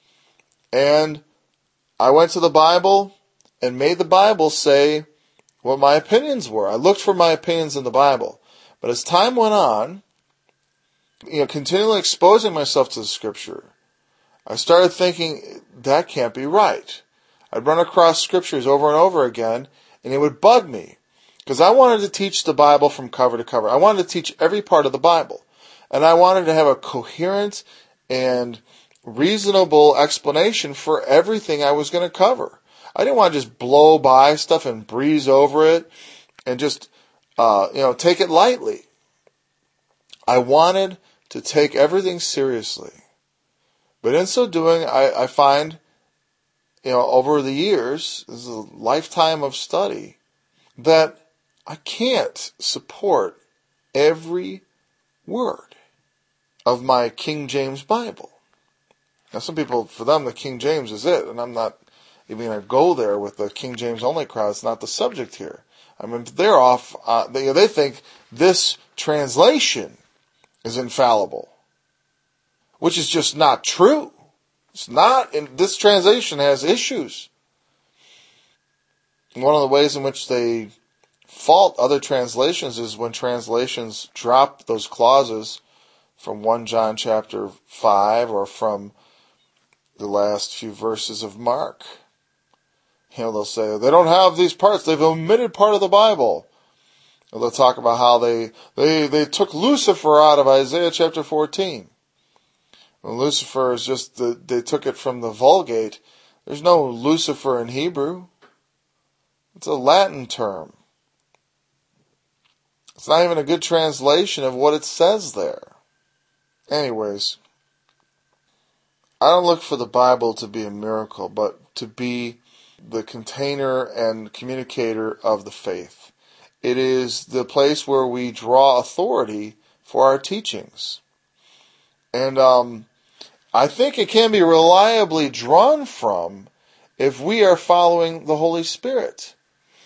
[SPEAKER 1] And I went to the Bible and made the Bible say what my opinions were. I looked for my opinions in the Bible. But as time went on, continually exposing myself to the Scripture, I started thinking, that can't be right. I'd run across Scriptures over and over again, and it would bug me. Because I wanted to teach the Bible from cover to cover. I wanted to teach every part of the Bible. And I wanted to have a coherent and reasonable explanation for everything I was going to cover. I didn't want to just blow by stuff and breeze over it and just, take it lightly. I wanted to take everything seriously. But in so doing, I find, over the years, this is a lifetime of study, that I can't support every word of my King James Bible. Now, some people, for them, the King James is it, and I'm not even going to go there with the King James only crowd. It's not the subject here. I mean, they're off. They think this translation is infallible, which is just not true. It's not. This translation has issues. One of the ways in which they fault other translations is when translations drop those clauses from 1 John chapter 5 or from the last few verses of Mark. They'll say, they don't have these parts. They've omitted part of the Bible. Or they'll talk about how they took Lucifer out of Isaiah chapter 14. Well, Lucifer is just, they took it from the Vulgate. There's no Lucifer in Hebrew. It's a Latin term. It's not even a good translation of what it says there. Anyways, I don't look for the Bible to be a miracle, but to be the container and communicator of the faith. It is the place where we draw authority for our teachings. And I think it can be reliably drawn from if we are following the Holy Spirit.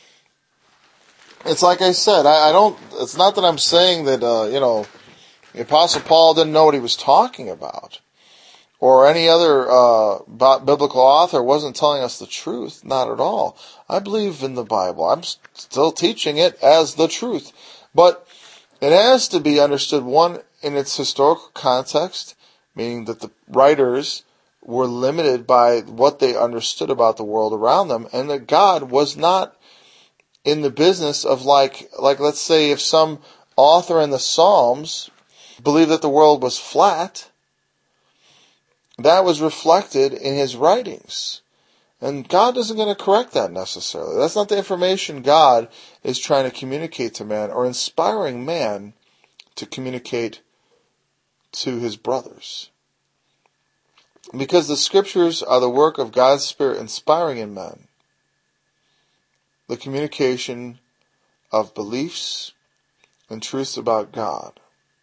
[SPEAKER 1] It's like I said, it's not that I'm saying that, the Apostle Paul didn't know what he was talking about, or any other biblical author wasn't telling us the truth. Not at all. I believe in the Bible. I'm still teaching it as the truth. But it has to be understood, one, in its historical context, meaning that the writers were limited by what they understood about the world around them, and that God was not in the business of like let's say if some author in the Psalms believed that the world was flat, that was reflected in his writings. And God isn't going to correct that necessarily. That's not the information God is trying to communicate to man or inspiring man to communicate to his brothers. Because the Scriptures are the work of God's Spirit inspiring in men the communication of beliefs and truths about God.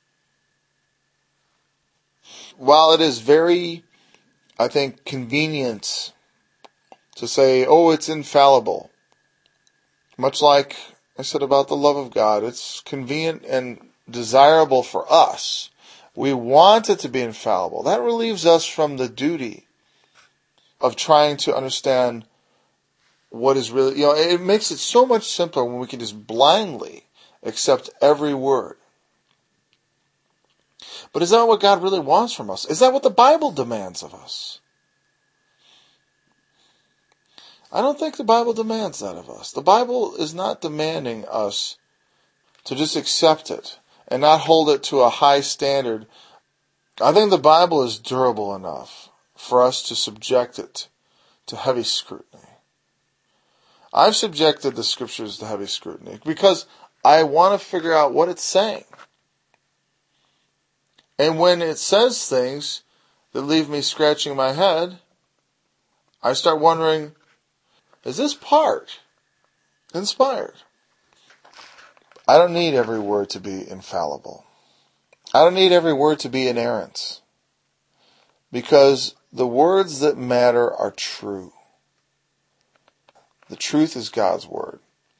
[SPEAKER 1] While it is very, I think, convenient to say, it's infallible, much like I said about the love of God, it's convenient and desirable for us. We want it to be infallible. That relieves us from the duty of trying to understand what is really, it makes it so much simpler when we can just blindly accept every word. But is that what God really wants from us? Is that what the Bible demands of us? I don't think the Bible demands that of us. The Bible is not demanding us to just accept it and not hold it to a high standard. I think the Bible is durable enough for us to subject it to heavy scrutiny. I've subjected the Scriptures to heavy scrutiny because I want to figure out what it's saying. And when it says things that leave me scratching my head, I start wondering, is this part inspired? I don't need every word to be infallible. I don't need every word to be inerrant. Because the words that matter are true. The truth is God's Word.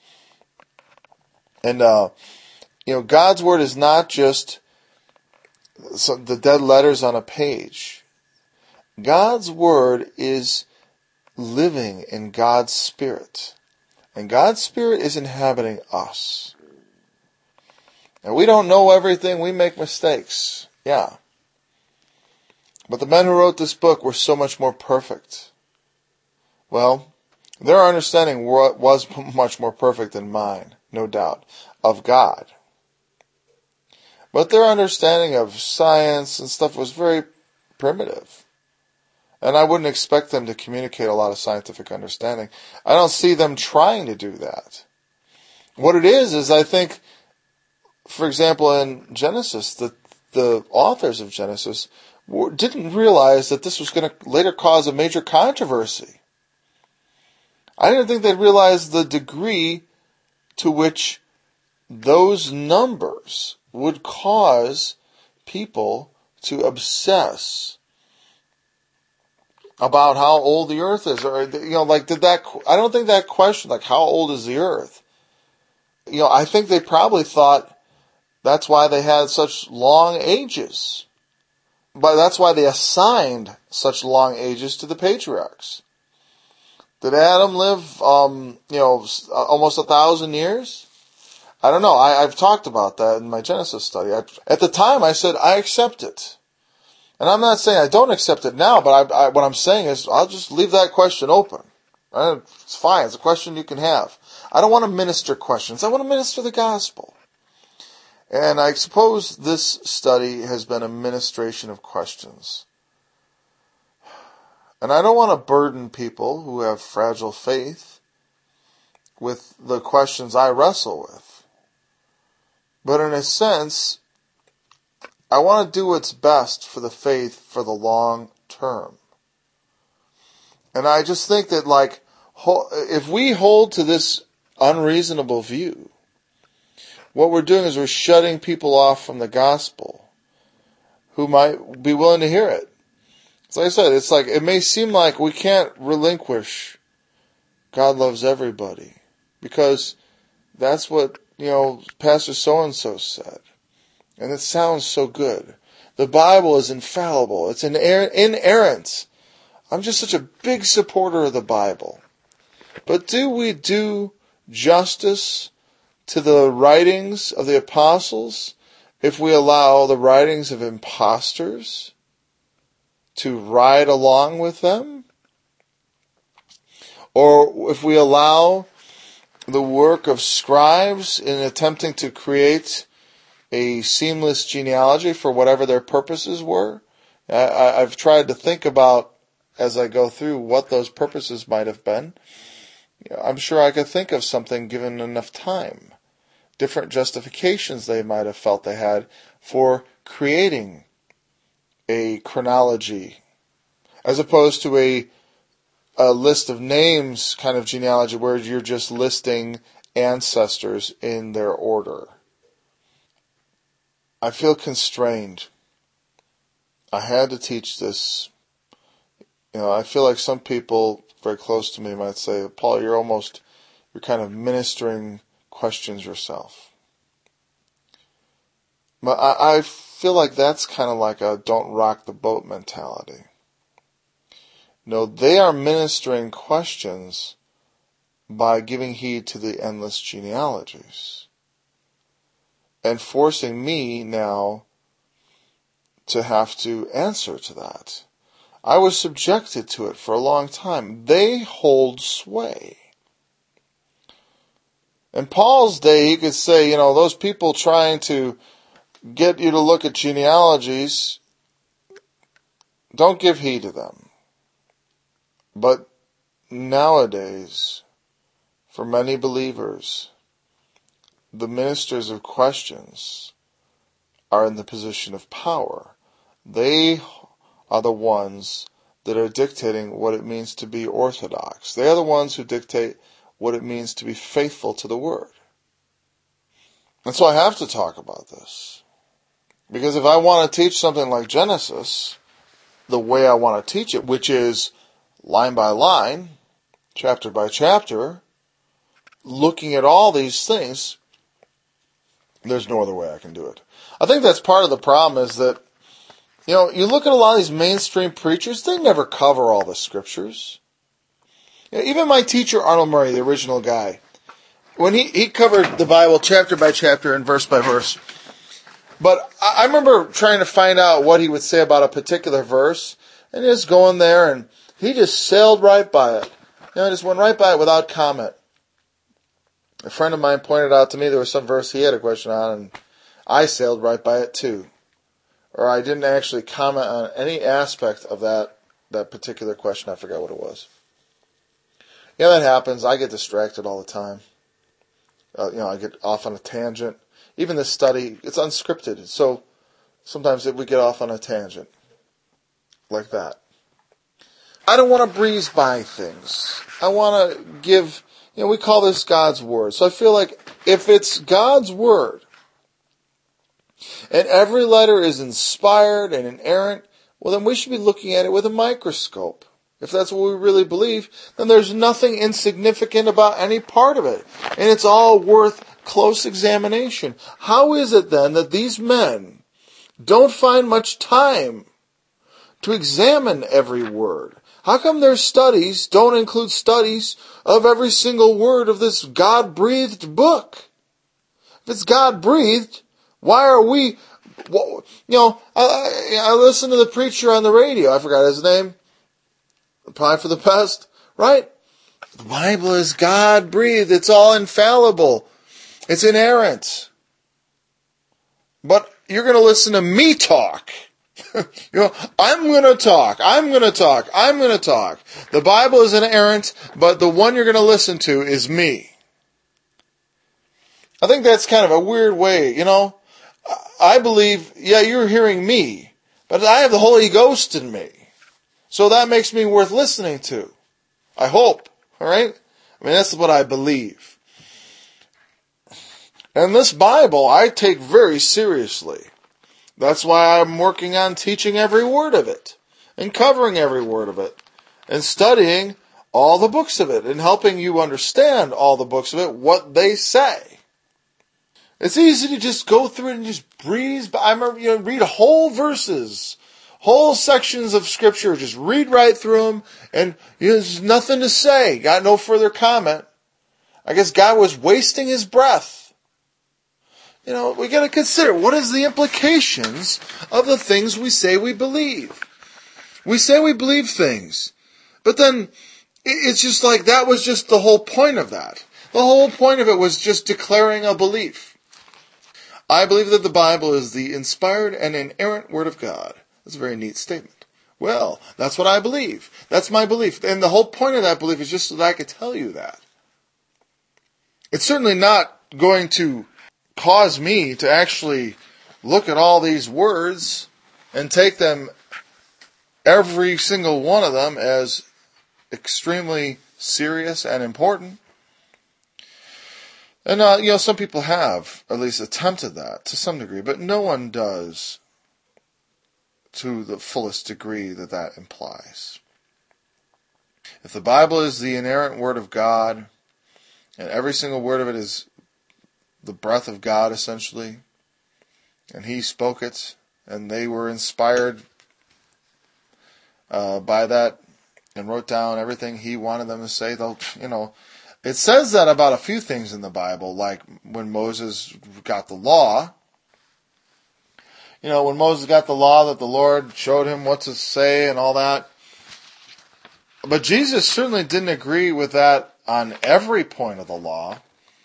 [SPEAKER 1] And, God's Word is not just the dead letters on a page. God's Word is living in God's Spirit. And God's Spirit is inhabiting us. And we don't know everything. We make mistakes. Yeah. But the men who wrote this book were so much more perfect. Well, their understanding was much more perfect than mine, no doubt, of God. But their understanding of science and stuff was very primitive. And I wouldn't expect them to communicate a lot of scientific understanding. I don't see them trying to do that. What it is I think, for example, in Genesis, the authors of Genesis didn't realize that this was going to later cause a major controversy. I didn't think they'd realize the degree to which those numbers would cause people to obsess about how old the earth is. Or, I don't think that question, how old is the earth? I think they probably thought that's why they had such long ages. But that's why they assigned such long ages to the patriarchs. Did Adam live, almost 1,000 years? I don't know. I've talked about that in my Genesis study. At the time, I said I accept it. And I'm not saying I don't accept it now, but what I'm saying is I'll just leave that question open. It's fine. It's a question you can have. I don't want to minister questions. I want to minister the gospel. And I suppose this study has been a ministration of questions. And I don't want to burden people who have fragile faith with the questions I wrestle with. But in a sense, I want to do what's best for the faith for the long term. And I just think that, if we hold to this unreasonable view, what we're doing is we're shutting people off from the gospel who might be willing to hear it. So like I said, it may seem like we can't relinquish God loves everybody because that's what, Pastor so-and-so said. And it sounds so good. The Bible is infallible. It's inerrant. I'm just such a big supporter of the Bible. But do we do justice to the writings of the apostles if we allow the writings of imposters to ride along with them? Or if we allow the work of scribes in attempting to create a seamless genealogy for whatever their purposes were? I've tried to think about, as I go through, what those purposes might have been. I'm sure I could think of something given enough time. Different justifications they might have felt they had for creating a chronology, as opposed to a list of names kind of genealogy where you're just listing ancestors in their order. I feel constrained. I had to teach this. I feel like some people very close to me might say, Paul, you're kind of ministering questions yourself. But I feel like that's kind of like a don't rock the boat mentality. No, they are ministering questions by giving heed to the endless genealogies and forcing me now to have to answer to that. I was subjected to it for a long time. They hold sway. In Paul's day, you could say, those people trying to get you to look at genealogies, don't give heed to them. But nowadays, for many believers, the ministers of questions are in the position of power. They are the ones that are dictating what it means to be orthodox. They are the ones who dictate what it means to be faithful to the Word. And so I have to talk about this. Because if I want to teach something like Genesis the way I want to teach it, which is line by line, chapter by chapter, looking at all these things, there's no other way I can do it. I think that's part of the problem is that, you look at a lot of these mainstream preachers, they never cover all the scriptures. Even my teacher, Arnold Murray, the original guy, when he covered the Bible chapter by chapter and verse by verse. But I remember trying to find out what he would say about a particular verse, and just going there, and he just sailed right by it. Just went right by it without comment. A friend of mine pointed out to me there was some verse he had a question on, and I sailed right by it too. Or I didn't actually comment on any aspect of that particular question. I forgot what it was. Yeah, that happens. I get distracted all the time. I get off on a tangent. Even this study, it's unscripted. So sometimes we get off on a tangent. Like that. I don't want to breeze by things. I want to give, we call this God's Word. So I feel like if it's God's Word, and every letter is inspired and inerrant, well then we should be looking at it with a microscope. If that's what we really believe, then there's nothing insignificant about any part of it. And it's all worth close examination. How is it then that these men don't find much time to examine every word? How come their studies don't include studies of every single word of this God-breathed book? If it's God-breathed, why are we, I listen to the preacher on the radio, I forgot his name, probably for the best, right? The Bible is God-breathed, it's all infallible, it's inerrant. But you're going to listen to me talk. I'm going to talk. The Bible is inerrant, but the one you're going to listen to is me. I think that's kind of a weird way, I believe, you're hearing me, but I have the Holy Ghost in me. So that makes me worth listening to. I hope. All right? That's what I believe. And this Bible I take very seriously. That's why I'm working on teaching every word of it, and covering every word of it, and studying all the books of it, and helping you understand all the books of it, what they say. It's easy to just go through it and just breeze by. I remember, read whole verses, whole sections of scripture, just read right through them, and there's nothing to say. Got no further comment. I guess God was wasting his breath. We got to consider, what is the implications of the things we say we believe? We say we believe things, but then it's just like that was just the whole point of that. The whole point of it was just declaring a belief. I believe that the Bible is the inspired and inerrant Word of God. That's a very neat statement. Well, that's what I believe. That's my belief. And the whole point of that belief is just so that I could tell you that. It's certainly not going to cause me to actually look at all these words and take them, every single one of them, as extremely serious and important. And, some people have at least attempted that to some degree, but no one does to the fullest degree that implies. If the Bible is the inerrant Word of God, and every single word of it is the breath of God, essentially, and he spoke it, and they were inspired by that, and wrote down everything he wanted them to say, though, it says that about a few things in the Bible, like when Moses got the law. When Moses got the law that the Lord showed him what to say and all that, But Jesus certainly didn't agree with that on every point of the law.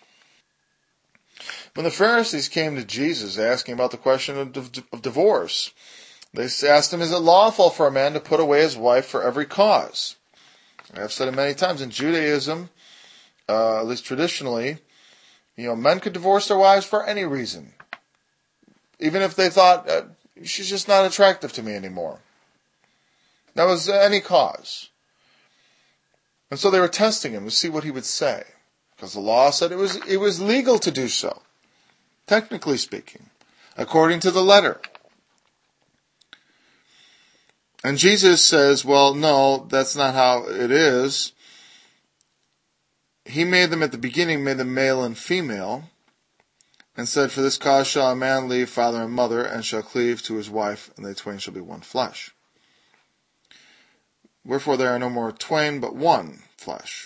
[SPEAKER 1] When the Pharisees came to Jesus asking about the question of divorce, they asked him, is it lawful for a man to put away his wife for every cause? I've said it many times. In Judaism, at least traditionally, men could divorce their wives for any reason. Even if they thought, she's just not attractive to me anymore. That was any cause. And so they were testing him to see what he would say. Because the law said it was legal to do so. Technically speaking. According to the letter. And Jesus says, well, no, that's not how it is. He made them at the beginning, made them male and female, and said, for this cause shall a man leave father and mother, and shall cleave to his wife, and they twain shall be one flesh. Wherefore there are no more twain, but one flesh.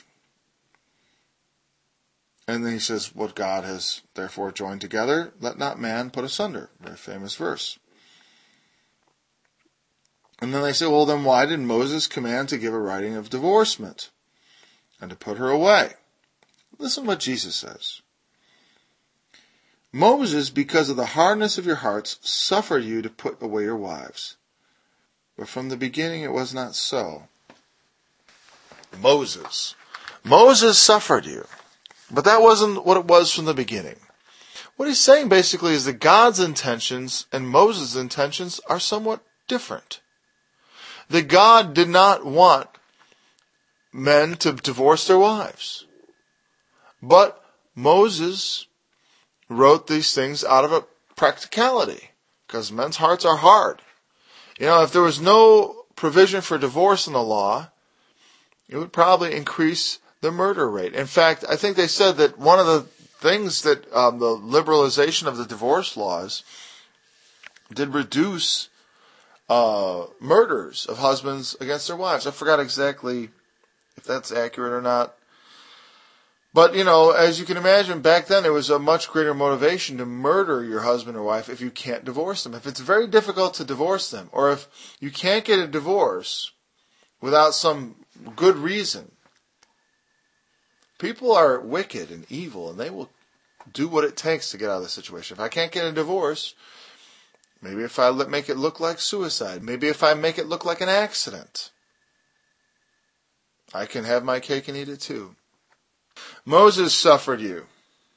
[SPEAKER 1] And then he says, what God has therefore joined together, let not man put asunder. Very famous verse. And then they say, well, then why did Moses command to give a writing of divorcement and to put her away? Listen to what Jesus says. Moses, because of the hardness of your hearts, suffered you to put away your wives. But from the beginning it was not so. Moses suffered you. But that wasn't what it was from the beginning. What he's saying basically is that God's intentions and Moses' intentions are somewhat different. That God did not want men to divorce their wives. But Moses wrote these things out of a practicality, because men's hearts are hard. If there was no provision for divorce in the law, it would probably increase the murder rate. In fact, I think they said that one of the things that the liberalization of the divorce laws did reduce murders of husbands against their wives. I forgot exactly if that's accurate or not. But, as you can imagine, back then there was a much greater motivation to murder your husband or wife if you can't divorce them. If it's very difficult to divorce them, or if you can't get a divorce without some good reason, people are wicked and evil, and they will do what it takes to get out of the situation. If I can't get a divorce, maybe if I make it look like suicide, maybe if I make it look like an accident, I can have my cake and eat it too. Moses suffered you,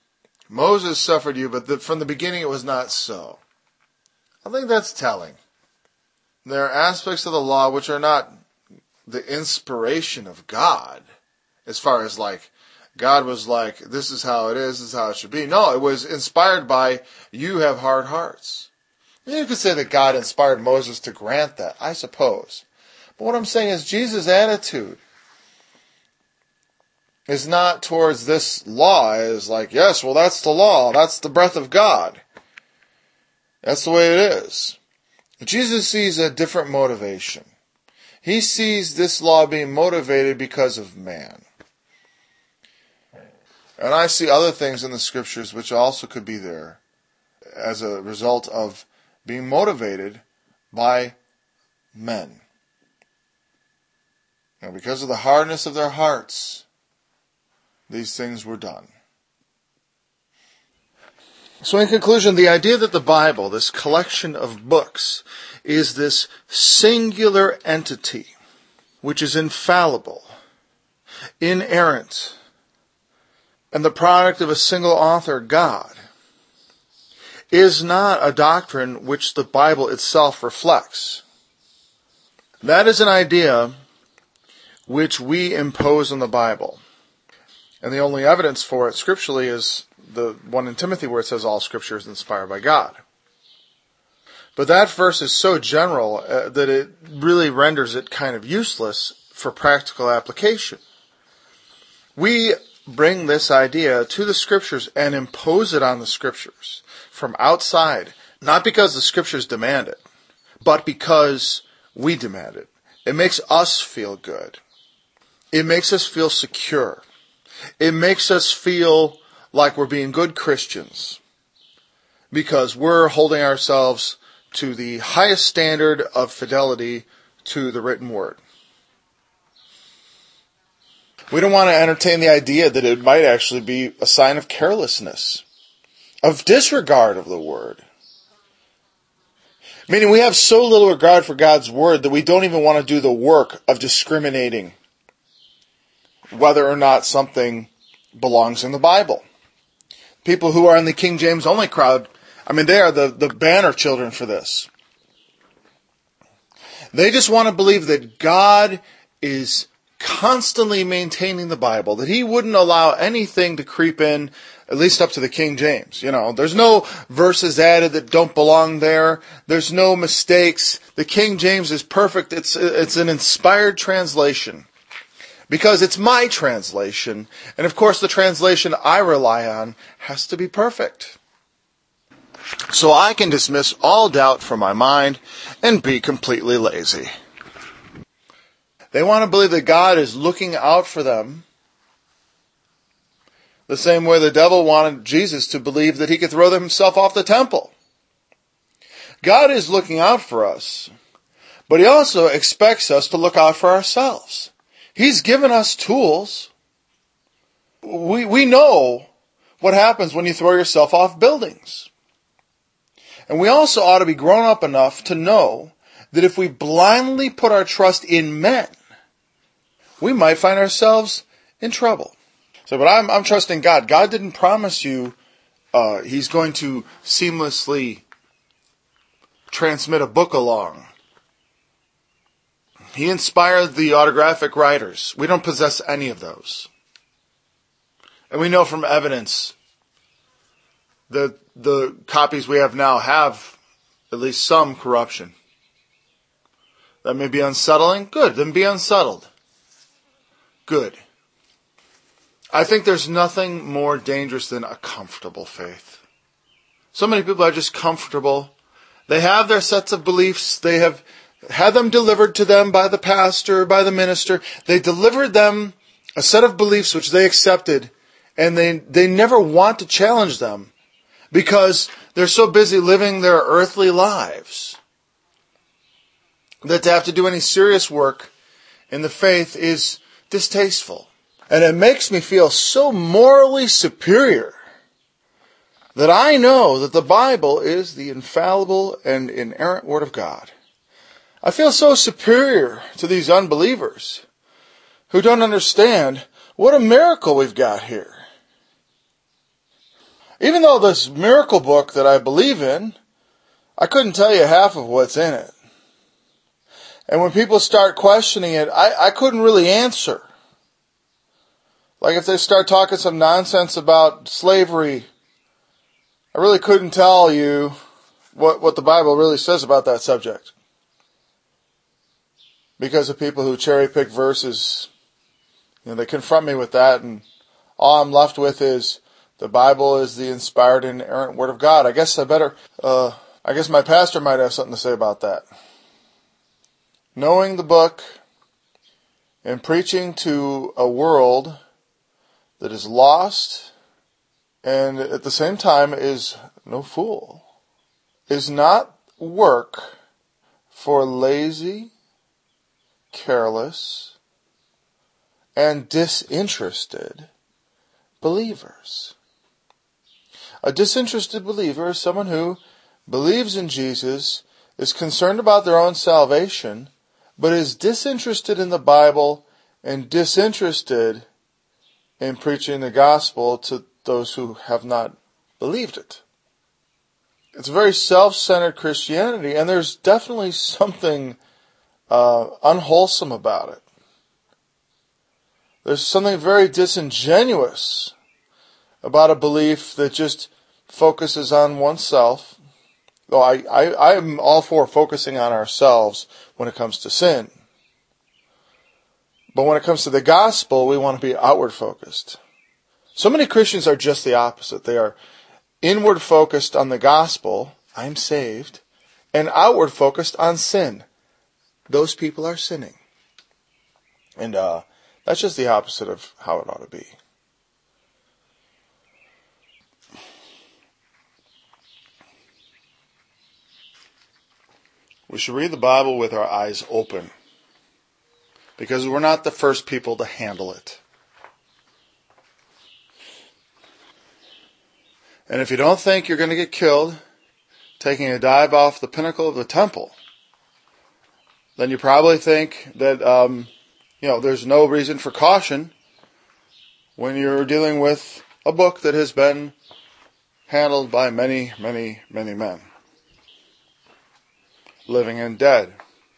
[SPEAKER 1] but from the beginning it was not so. I think that's telling. There are aspects of the law which are not the inspiration of God, as far as God was like, this is how it is, this is how it should be. No, it was inspired by, you have hard hearts. You could say that God inspired Moses to grant that, I suppose. But what I'm saying is Jesus' attitude is not towards this law as yes, well, that's the law. That's the breath of God. That's the way it is. Jesus sees a different motivation. He sees this law being motivated because of man. And I see other things in the scriptures which also could be there as a result of being motivated by men. Now, because of the hardness of their hearts, these things were done. So in conclusion, the idea that the Bible, this collection of books, is this singular entity which is infallible, inerrant, and the product of a single author, God, is not a doctrine which the Bible itself reflects. That is an idea which we impose on the Bible. And the only evidence for it scripturally is the one in Timothy where it says all scripture is inspired by God. But that verse is so general that it really renders it kind of useless for practical application. We bring this idea to the scriptures and impose it on the scriptures from outside, not because the scriptures demand it, but because we demand it. It makes us feel good. It makes us feel secure. It makes us feel like we're being good Christians because we're holding ourselves to the highest standard of fidelity to the written word. We don't want to entertain the idea that it might actually be a sign of carelessness, of disregard of the Word. Meaning we have so little regard for God's Word that we don't even want to do the work of discriminating whether or not something belongs in the Bible. People who are in the King James only crowd, they are the banner children for this. They just want to believe that God is constantly maintaining the Bible, that He wouldn't allow anything to creep in, at least up to the King James. There's no verses added that don't belong there. There's no mistakes. The King James is perfect. It's an inspired translation. Because it's my translation, and of course the translation I rely on has to be perfect. So I can dismiss all doubt from my mind and be completely lazy. They want to believe that God is looking out for them the same way the devil wanted Jesus to believe that he could throw himself off the temple. God is looking out for us, but He also expects us to look out for ourselves. He's given us tools. We know what happens when you throw yourself off buildings. And we also ought to be grown up enough to know that if we blindly put our trust in men, we might find ourselves in trouble. So, but I'm trusting God. God didn't promise you He's going to seamlessly transmit a book along. He inspired the autographic writers. We don't possess any of those. And we know from evidence that the copies we have now have at least some corruption. That may be unsettling. Good, then be unsettled. Good. I think there's nothing more dangerous than a comfortable faith. So many people are just comfortable. They have their sets of beliefs. They have had them delivered to them by the pastor, by the minister. They delivered them a set of beliefs which they accepted, and they never want to challenge them because they're so busy living their earthly lives that to have to do any serious work in the faith is distasteful. And it makes me feel so morally superior that I know that the Bible is the infallible and inerrant Word of God. I feel so superior to these unbelievers who don't understand what a miracle we've got here. Even though this miracle book that I believe in, I couldn't tell you half of what's in it. And when people start questioning it, I couldn't really answer. Like if they start talking some nonsense about slavery, I really couldn't tell you what the Bible really says about that subject. Because of people who cherry pick verses, they confront me with that, and all I'm left with is the Bible is the inspired and inerrant Word of God. I guess my pastor might have something to say about that. Knowing the book and preaching to a world that is lost and at the same time is no fool is not work for lazy, careless, and disinterested believers. A disinterested believer is someone who believes in Jesus, is concerned about their own salvation, but is disinterested in the Bible and disinterested in preaching the gospel to those who have not believed it. It's a very self-centered Christianity, and there's definitely something unwholesome about it. There's something very disingenuous about a belief that just focuses on oneself. Though I'm all for focusing on ourselves when it comes to sin. But when it comes to the gospel, we want to be outward focused. So many Christians are just the opposite. They are inward focused on the gospel, I'm saved, and outward focused on sin. Those people are sinning. And that's just the opposite of how it ought to be. We should read the Bible with our eyes open, because we're not the first people to handle it. And if you don't think you're going to get killed taking a dive off the pinnacle of the temple, then you probably think that, there's no reason for caution when you're dealing with a book that has been handled by many, many, many men, living and dead.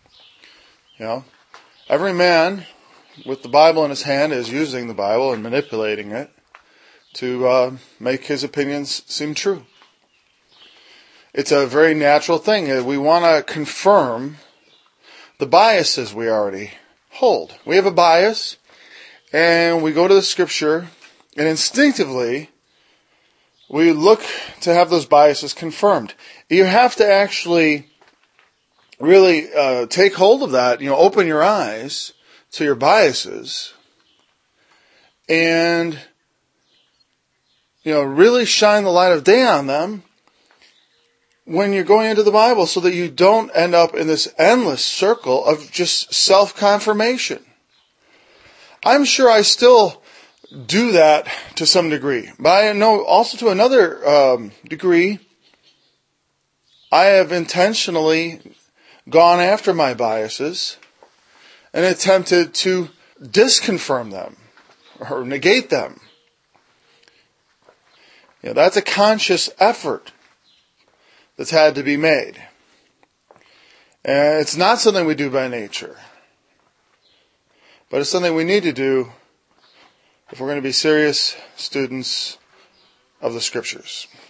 [SPEAKER 1] Every man with the Bible in his hand is using the Bible and manipulating it to make his opinions seem true. It's a very natural thing. We want to confirm the biases we already hold. We have a bias, and we go to the Scripture, and instinctively, we look to have those biases confirmed. You have to actually really take hold of that, open your eyes to your biases, and, really shine the light of day on them when you're going into the Bible, so that you don't end up in this endless circle of just self-confirmation. I'm sure I still do that to some degree. But I know also to another degree, I have intentionally gone after my biases and attempted to disconfirm them or negate them. That's a conscious effort that's had to be made. And it's not something we do by nature, but it's something we need to do if we're going to be serious students of the Scriptures.